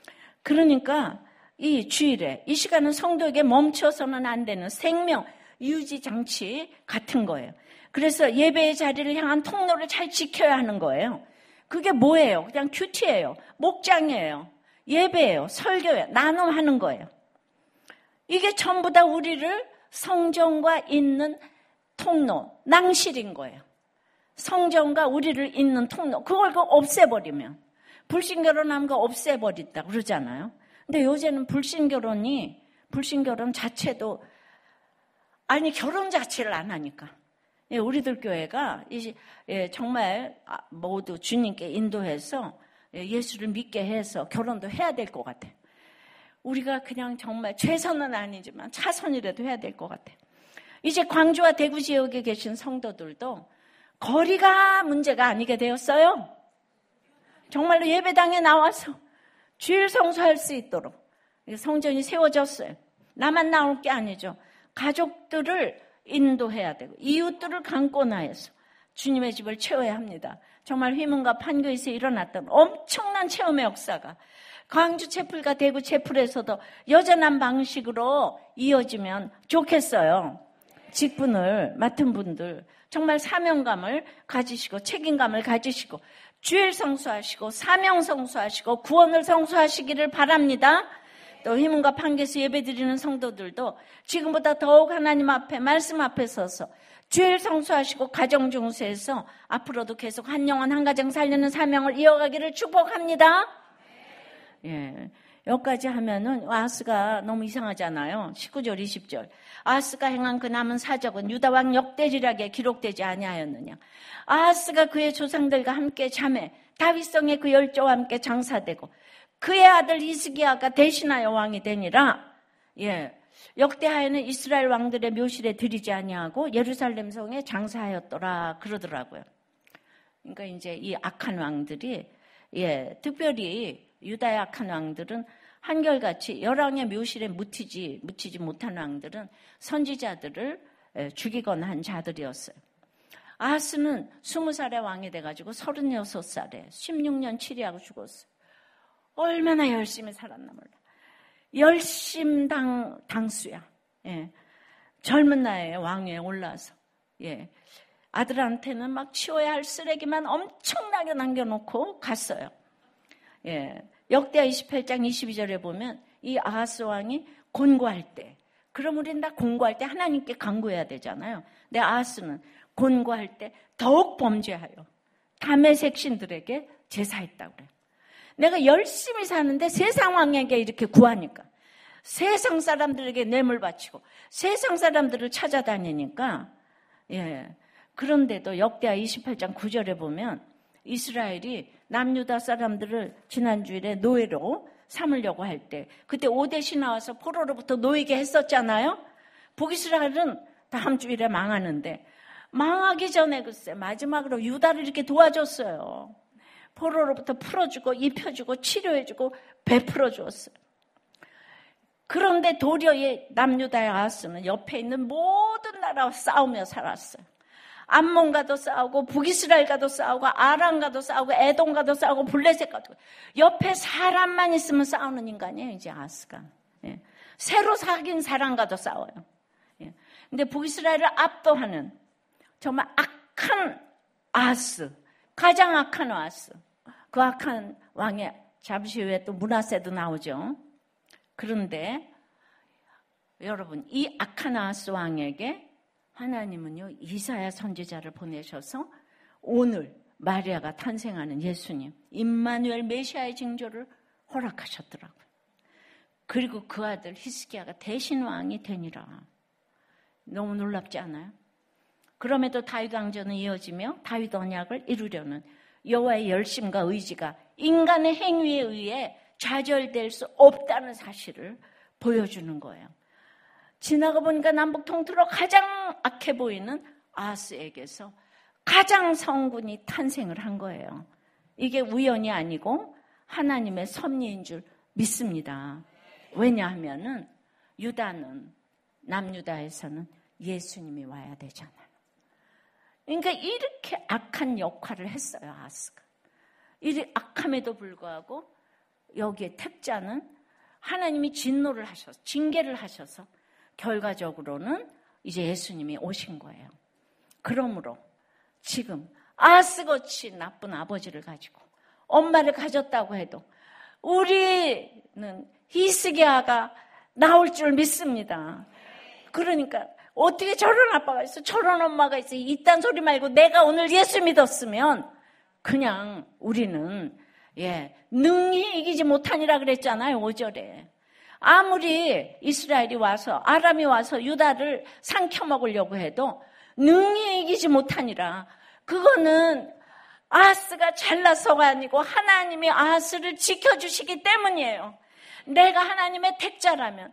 그러니까 이 주일에 이 시간은 성도에게 멈춰서는 안 되는 생명 유지 장치 같은 거예요. 그래서 예배의 자리를 향한 통로를 잘 지켜야 하는 거예요. 그게 뭐예요? 그냥 큐티예요. 목장이에요. 예배예요. 설교예요. 나눔하는 거예요. 이게 전부 다 우리를 성전과 있는 통로, 낭실인 거예요. 성전과 우리를 잇는 통로. 그걸 그 없애버리면 불신결혼하면 그 없애버린다 그러잖아요. 근데 요새는 불신결혼이 불신결혼 자체도 아니 결혼 자체를 안 하니까 예, 우리들 교회가 이제 예, 정말 모두 주님께 인도해서 예, 예수를 믿게 해서 결혼도 해야 될 것 같아요. 우리가 그냥 정말 최선은 아니지만 차선이라도 해야 될 것 같아요. 이제 광주와 대구 지역에 계신 성도들도 거리가 문제가 아니게 되었어요. 정말로 예배당에 나와서 주일 성수할 수 있도록 성전이 세워졌어요. 나만 나올 게 아니죠. 가족들을 인도해야 되고 이웃들을 강권화 해서 주님의 집을 채워야 합니다. 정말 휘문과 판교에서 일어났던 엄청난 체험의 역사가 광주 채플과 대구 채플에서도 여전한 방식으로 이어지면 좋겠어요. 직분을 맡은 분들 정말 사명감을 가지시고 책임감을 가지시고 주일 성수하시고 사명 성수하시고 구원을 성수하시기를 바랍니다. 또 휘문과 판교에서 예배드리는 성도들도 지금보다 더욱 하나님 앞에 말씀 앞에 서서 주일 성수하시고 가정 중수해서 앞으로도 계속 한 영혼 한 가정 살리는 사명을 이어가기를 축복합니다. 예, 여기까지 하면은 아하스가 너무 이상하잖아요. 십구 절 이십 절 아하스가 행한 그 남은 사적은 유다왕 역대지략에 기록되지 아니하였느냐. 아하스가 그의 조상들과 함께 잠에 다윗성의 그 열조와 함께 장사되고 그의 아들 히스기야가 대신하여 왕이 되니라. 예, 역대하에는 이스라엘 왕들의 묘실에 들이지 아니하고 예루살렘 성에 장사하였더라 그러더라고요. 그러니까 이제 이 악한 왕들이 예, 특별히 유다의 악한 왕들은 한결같이 열왕의 묘실에 묻히지 묻히지 못한 왕들은 선지자들을 죽이거나 한 자들이었어요. 아하스는 스무 살에 왕이 돼가지고 서른여섯 살에 십육 년 치리하고 죽었어요. 얼마나 열심히 살았나 몰라. 열심당 당수야. 예. 젊은 나이에 왕위에 올라서 예. 아들한테는 막 치워야 할 쓰레기만 엄청나게 남겨놓고 갔어요. 예. 역대하 이십팔 장 이십이 절에 보면 이 아하스 왕이 곤고할 때, 그럼 우리는 다 곤고할 때 하나님께 간구해야 되잖아요. 근데 아하스는 곤고할 때 더욱 범죄하여 다메섹 신들에게 제사했다고 그래요. 내가 열심히 사는데 세상 왕에게 이렇게 구하니까, 세상 사람들에게 뇌물 바치고 세상 사람들을 찾아다니니까, 예. 그런데도 역대하 이십팔 장 구 절에 보면 이스라엘이 남유다 사람들을 지난주일에 노예로 삼으려고 할 때, 그때 오뎃이 나와서 포로로부터 놓이게 했었잖아요. 북이스라엘은 다음 주일에 망하는데 망하기 전에 글쎄 마지막으로 유다를 이렇게 도와줬어요. 포로로부터 풀어주고 입혀주고 치료해주고 베풀어 주었어요. 그런데 도리어 남유다의 아하스는 옆에 있는 모든 나라와 싸우며 살았어요. 암몬과도 싸우고 북이스라엘과도 싸우고 아람과도 싸우고 에돔과도 싸우고 블레셋과도, 옆에 사람만 있으면 싸우는 인간이에요 이제 아하스가. 예. 새로 사귄 사람과도 싸워요. 예. 근데 북이스라엘을 압도하는 정말 악한 아하스, 가장 악한 아하스, 그 악한 왕의 잠시 후에 또 므낫세도 나오죠. 그런데 여러분, 이 악한 아하스 왕에게 하나님은요 이사야 선지자를 보내셔서 오늘 마리아가 탄생하는 예수님, 임마누엘 메시아의 징조를 허락하셨더라고요. 그리고 그 아들 히스기야가 대신 왕이 되니라. 너무 놀랍지 않아요? 그럼에도 다윗 왕조는 이어지며 다윗 언약을 이루려는 여호와의 열심과 의지가 인간의 행위에 의해 좌절될 수 없다는 사실을 보여주는 거예요. 지나가 보니까 남북 통틀어 가장 악해 보이는 아하스에게서 가장 성군이 탄생을 한 거예요. 이게 우연이 아니고 하나님의 섭리인 줄 믿습니다. 왜냐하면은 유다는, 남유다에서는 예수님이 와야 되잖아요. 그러니까 이렇게 악한 역할을 했어요, 아하스가. 이 악함에도 불구하고 여기에 택자는 하나님이 진노를 하셔서, 징계를 하셔서 결과적으로는 이제 예수님이 오신 거예요. 그러므로 지금 아하스같이 나쁜 아버지를 가지고 엄마를 가졌다고 해도 우리는 히스기야가 나올 줄 믿습니다. 그러니까 어떻게 저런 아빠가 있어, 저런 엄마가 있어, 이딴 소리 말고 내가 오늘 예수 믿었으면 그냥 우리는 예 능히 이기지 못하니라 그랬잖아요. 오 절에. 아무리 이스라엘이 와서, 아람이 와서 유다를 삼켜먹으려고 해도 능히 이기지 못하니라. 그거는 아하스가 잘나서가 아니고 하나님이 아하스를 지켜주시기 때문이에요. 내가 하나님의 택자라면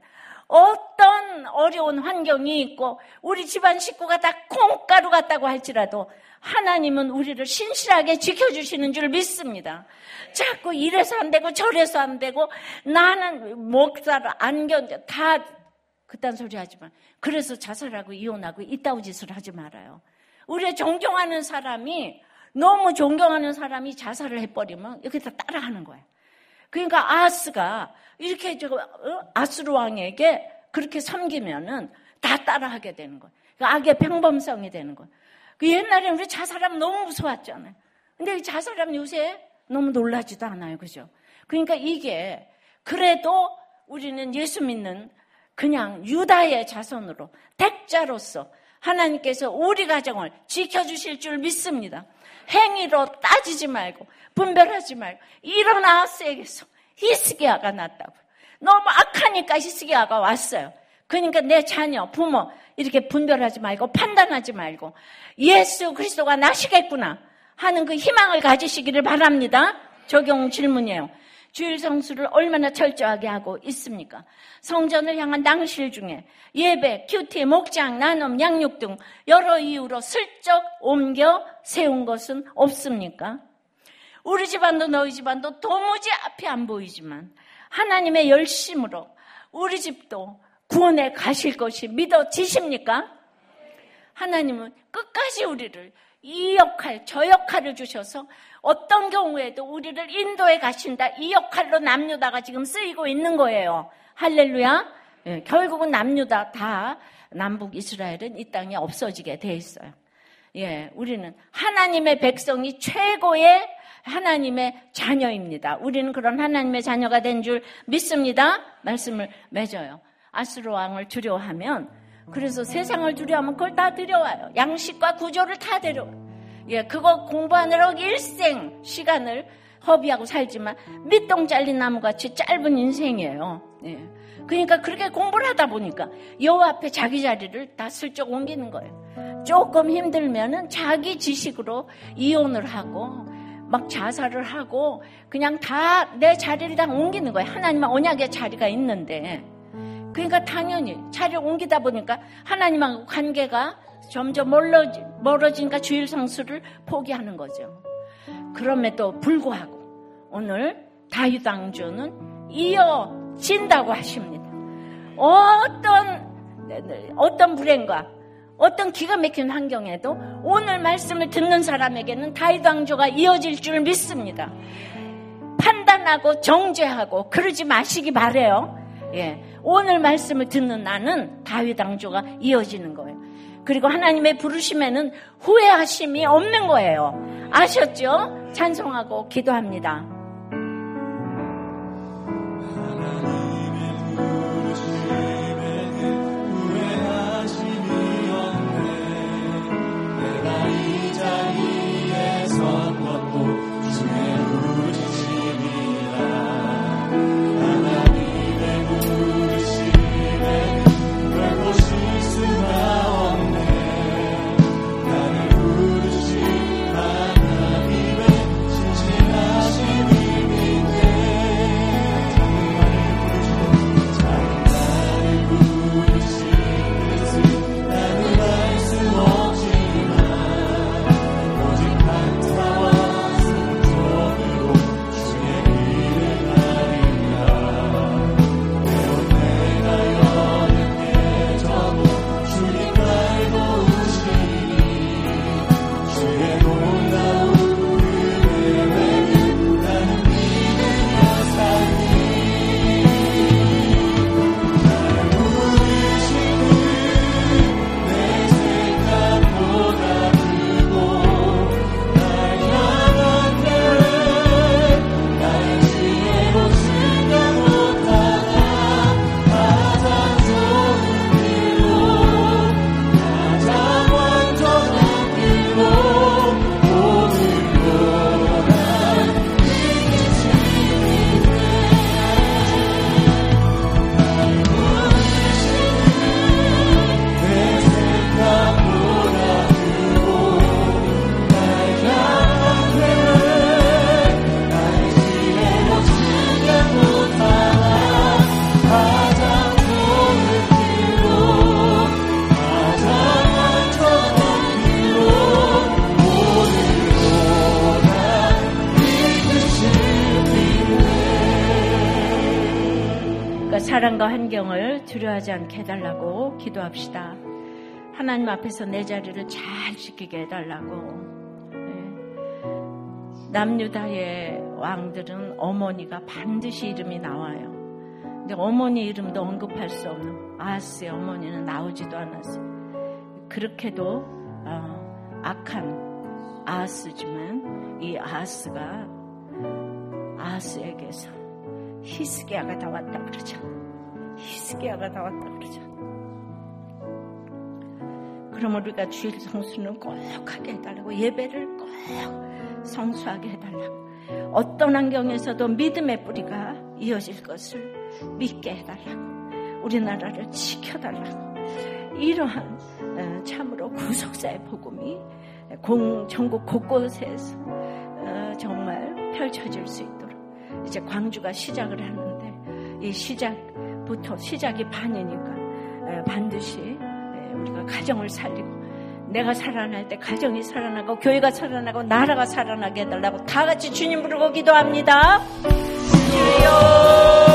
어떤 어려운 환경이 있고 우리 집안 식구가 다 콩가루 같다고 할지라도 하나님은 우리를 신실하게 지켜주시는 줄 믿습니다. 자꾸 이래서 안 되고 저래서 안 되고 나는 목사를 안 견뎌, 다 그딴 소리 하지만 그래서 자살하고 이혼하고 이따위 짓을 하지 말아요. 우리가 존경하는 사람이, 너무 존경하는 사람이 자살을 해버리면 이렇게 다 따라하는 거예요. 그러니까 아하스가 이렇게 저 아수르 왕에게 그렇게 섬기면은 다 따라하게 되는 거예요. 그러니까 악의 평범성이 되는 거예요. 그 옛날에는 우리 자살하면 너무 무서웠잖아요. 근데 자살하면 요새 너무 놀라지도 않아요. 그죠? 그러니까 이게, 그래도 우리는 예수 믿는 그냥 유다의 자손으로, 택자로서 하나님께서 우리 가정을 지켜주실 줄 믿습니다. 행위로 따지지 말고 분별하지 말고, 이런 아하스에게서 히스기야가 났다고. 너무 악하니까 히스기야가 왔어요. 그러니까 내 자녀, 부모 이렇게 분별하지 말고 판단하지 말고 예수 그리스도가 나시겠구나 하는 그 희망을 가지시기를 바랍니다. 적용 질문이에요. 주일 성수를 얼마나 철저하게 하고 있습니까? 성전을 향한 낭실 중에 예배, 큐티, 목장, 나눔, 양육 등 여러 이유로 슬쩍 옮겨 세운 것은 없습니까? 우리 집안도 너희 집안도 도무지 앞이 안 보이지만 하나님의 열심으로 우리 집도 구원에 가실 것이 믿어지십니까? 하나님은 끝까지 우리를 이 역할, 저 역할을 주셔서 어떤 경우에도 우리를 인도해 가신다. 이 역할로 남유다가 지금 쓰이고 있는 거예요. 할렐루야. 예, 결국은 남유다 다 남북 이스라엘은 이 땅에 없어지게 돼 있어요. 예, 우리는 하나님의 백성이 최고의 하나님의 자녀입니다. 우리는 그런 하나님의 자녀가 된 줄 믿습니다. 말씀을 맺어요. 아수르 왕을 두려워하면, 그래서 세상을 두려워하면 그걸 다 데려와요. 양식과 구조를 다 데려와요. 예, 그거 공부하느라고 일생 시간을 허비하고 살지만 밑동 잘린 나무같이 짧은 인생이에요. 예. 그러니까 그렇게 공부를 하다 보니까 여호와 앞에 자기 자리를 다 슬쩍 옮기는 거예요. 조금 힘들면은 자기 지식으로 이혼을 하고 막 자살을 하고 그냥 다 내 자리를 다 옮기는 거예요. 하나님은 언약의 자리가 있는데. 그러니까 당연히 자리를 옮기다 보니까 하나님하고 관계가 점점 멀어지, 멀어지니까 주일 성수를 포기하는 거죠. 그럼에도 불구하고 오늘 다윗 왕조는 이어진다고 하십니다. 어떤 어떤 불행과 어떤 기가 막힌 환경에도 오늘 말씀을 듣는 사람에게는 다윗 왕조가 이어질 줄 믿습니다. 판단하고 정죄하고 그러지 마시기 바래요. 예, 오늘 말씀을 듣는 나는 다윗 왕조가 이어지는 거예요. 그리고 하나님의 부르심에는 후회하심이 없는 거예요. 아셨죠? 찬송하고 기도합니다. 사랑과 환경을 두려워하지 않게 해달라고 기도합시다. 하나님 앞에서 내 자리를 잘 지키게 해달라고. 네. 남유다의 왕들은 어머니가 반드시 이름이 나와요. 근데 어머니 이름도 언급할 수 없는 아하스의 어머니는 나오지도 않았어요. 그렇게도 어, 악한 아하스지만 이 아하스가 아하스에게서 히스기야가 다 왔다 그러죠. 히스기야가 다 왔다 그러죠. 그럼 우리가 주일 성수는 꼭 하게 해달라고, 예배를 꼭 성수하게 해달라고, 어떤 환경에서도 믿음의 뿌리가 이어질 것을 믿게 해달라고, 우리나라를 지켜달라고, 이러한 참으로 구속사의 복음이 공, 전국 곳곳에서 정말 펼쳐질 수 있도록 이제 광주가 시작을 하는데, 이 시작부터 시작이 반이니까 반드시 우리가 가정을 살리고, 내가 살아날 때 가정이 살아나고 교회가 살아나고 나라가 살아나게 해달라고 다 같이 주님 부르고 기도합니다. 주여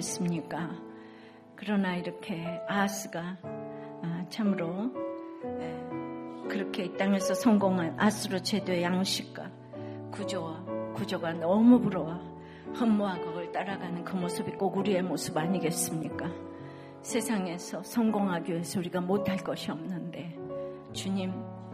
아니겠습니까? 그러나 이렇게 아하스가 참으로 그렇게 이 땅에서 성공한 아수르 제도의 양식과 구조와 구조가 너무 부러워 흠모하고 그걸 따라가는 그 모습이 꼭 우리의 모습 아니겠습니까? 세상에서 성공하기 위해서 우리가 못할 것이 없는데 주님,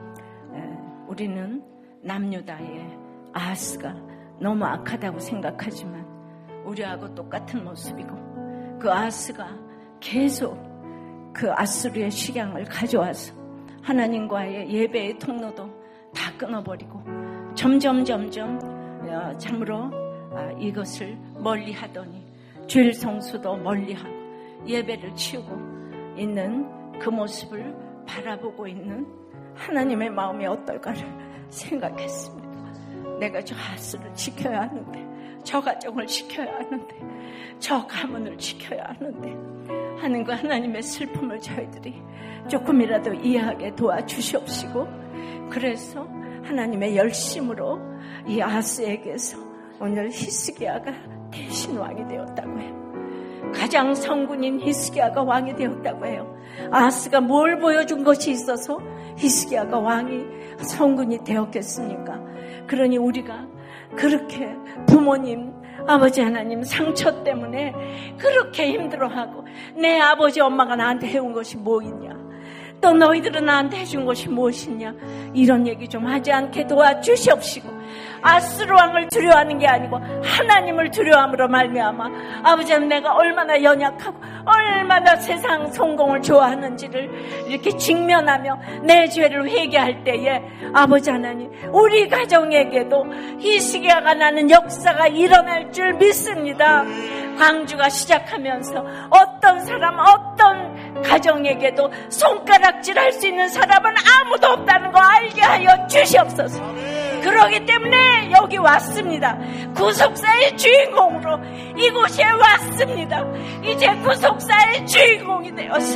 우리는 남유다의 아하스가 너무 악하다고 생각하지만 우리하고 똑같은 모습이고 그 아하스가 계속 그 아수르의 식양을 가져와서 하나님과의 예배의 통로도 다 끊어버리고 점점 점점 참으로 이것을 멀리하더니 주일 성수도 멀리하고 예배를 치우고 있는 그 모습을 바라보고 있는 하나님의 마음이 어떨까를 생각했습니다. 내가 저 아하스를 지켜야 하는데, 저 가정을 지켜야 하는데, 저 가문을 지켜야 하는데 하는 그 하나님의 슬픔을 저희들이 조금이라도 이해하게 도와주시옵시고, 그래서 하나님의 열심으로 이 아하스에게서 오늘 히스기야가 대신 왕이 되었다고 해요. 가장 성군인 히스기야가 왕이 되었다고 해요. 아하스가 뭘 보여준 것이 있어서 히스기야가 왕이 성군이 되었겠습니까? 그러니 우리가 그렇게 부모님, 아버지 하나님 상처 때문에 그렇게 힘들어하고 내 아버지 엄마가 나한테 해온 것이 뭐 있냐, 또 너희들은 나한테 해준 것이 무엇이냐, 이런 얘기 좀 하지 않게 도와주시옵시고, 아수르 왕을 두려워하는 게 아니고 하나님을 두려워함으로 말미암아 아버지는 내가 얼마나 연약하고 얼마나 세상 성공을 좋아하는지를 이렇게 직면하며 내 죄를 회개할 때에 아버지 하나님, 우리 가정에게도 히스기야가 나는 역사가 일어날 줄 믿습니다. 광주가 시작하면서 어떤 사람, 어떤 가정에게도 손가락질할 수 있는 사람은 아무도 없다는 거 알게 하여 주시옵소서. 그러기 때문에 여기 왔습니다. 구속사의 주인공으로 이곳에 왔습니다. 이제 구속사의 주인공이 되어서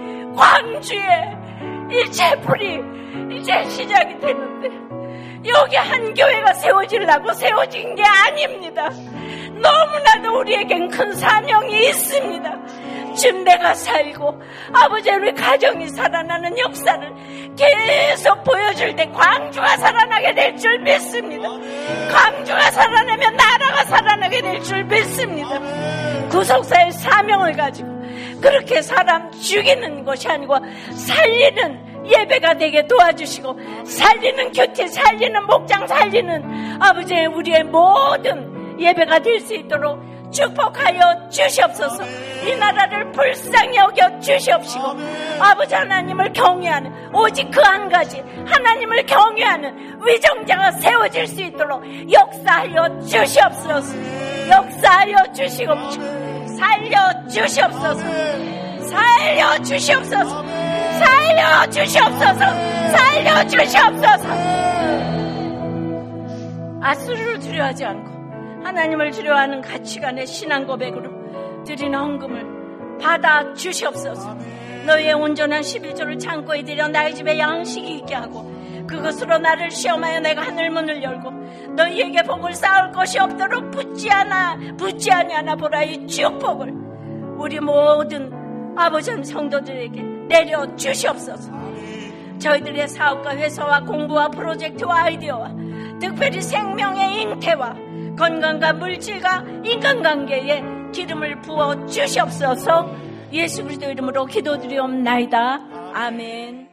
광주에 일체 불이 이제 시작이 되는데, 여기 한 교회가 세워지려고 세워진 게 아닙니다. 너무나도 우리에겐 큰 사명이 있습니다. 지금 내가 살고 아버지 우리 가정이 살아나는 역사를 계속 보여줄 때 광주가 살아나게 될 줄 믿습니다. 광주가 살아나면 나라가 살아나게 될 줄 믿습니다. 구속사의 사명을 가지고 그렇게 사람 죽이는 것이 아니고 살리는 예배가 되게 도와주시고, 살리는 큐티, 살리는 목장, 살리는 아버지의 우리의 모든 예배가 될 수 있도록 축복하여 주시옵소서. 이 나라를 불쌍히 여겨 주시옵시고, 아버지 하나님을 경외하는, 오직 그 한 가지 하나님을 경외하는 위정자가 세워질 수 있도록 역사하여 주시옵소서. 역사하여 주시고 살려 주시옵소서. 살려 주시옵소서. 살려 주시옵소서. 살려 주시옵소서. 아수르를 두려워하지 않고 하나님을 두려워하는 가치관의 신앙 고백으로 드리는 헌금을 받아 주시옵소서. 너희의 온전한 십일조를 창고에 들여 나의 집에 양식이 있게 하고 그것으로 나를 시험하여 내가 하늘문을 열고 너희에게 복을 쌓을 것이 없도록 붙지 않아 붙지 아니하나 보라. 이 축복을 우리 모든 아버지 성도들에게 내려 주시옵소서. 저희들의 사업과 회사와 공부와 프로젝트와 아이디어와 특별히 생명의 잉태와 건강과 물질과 인간관계에 기름을 부어 주시옵소서. 예수 그리스도 이름으로 기도드리옵나이다. 아멘.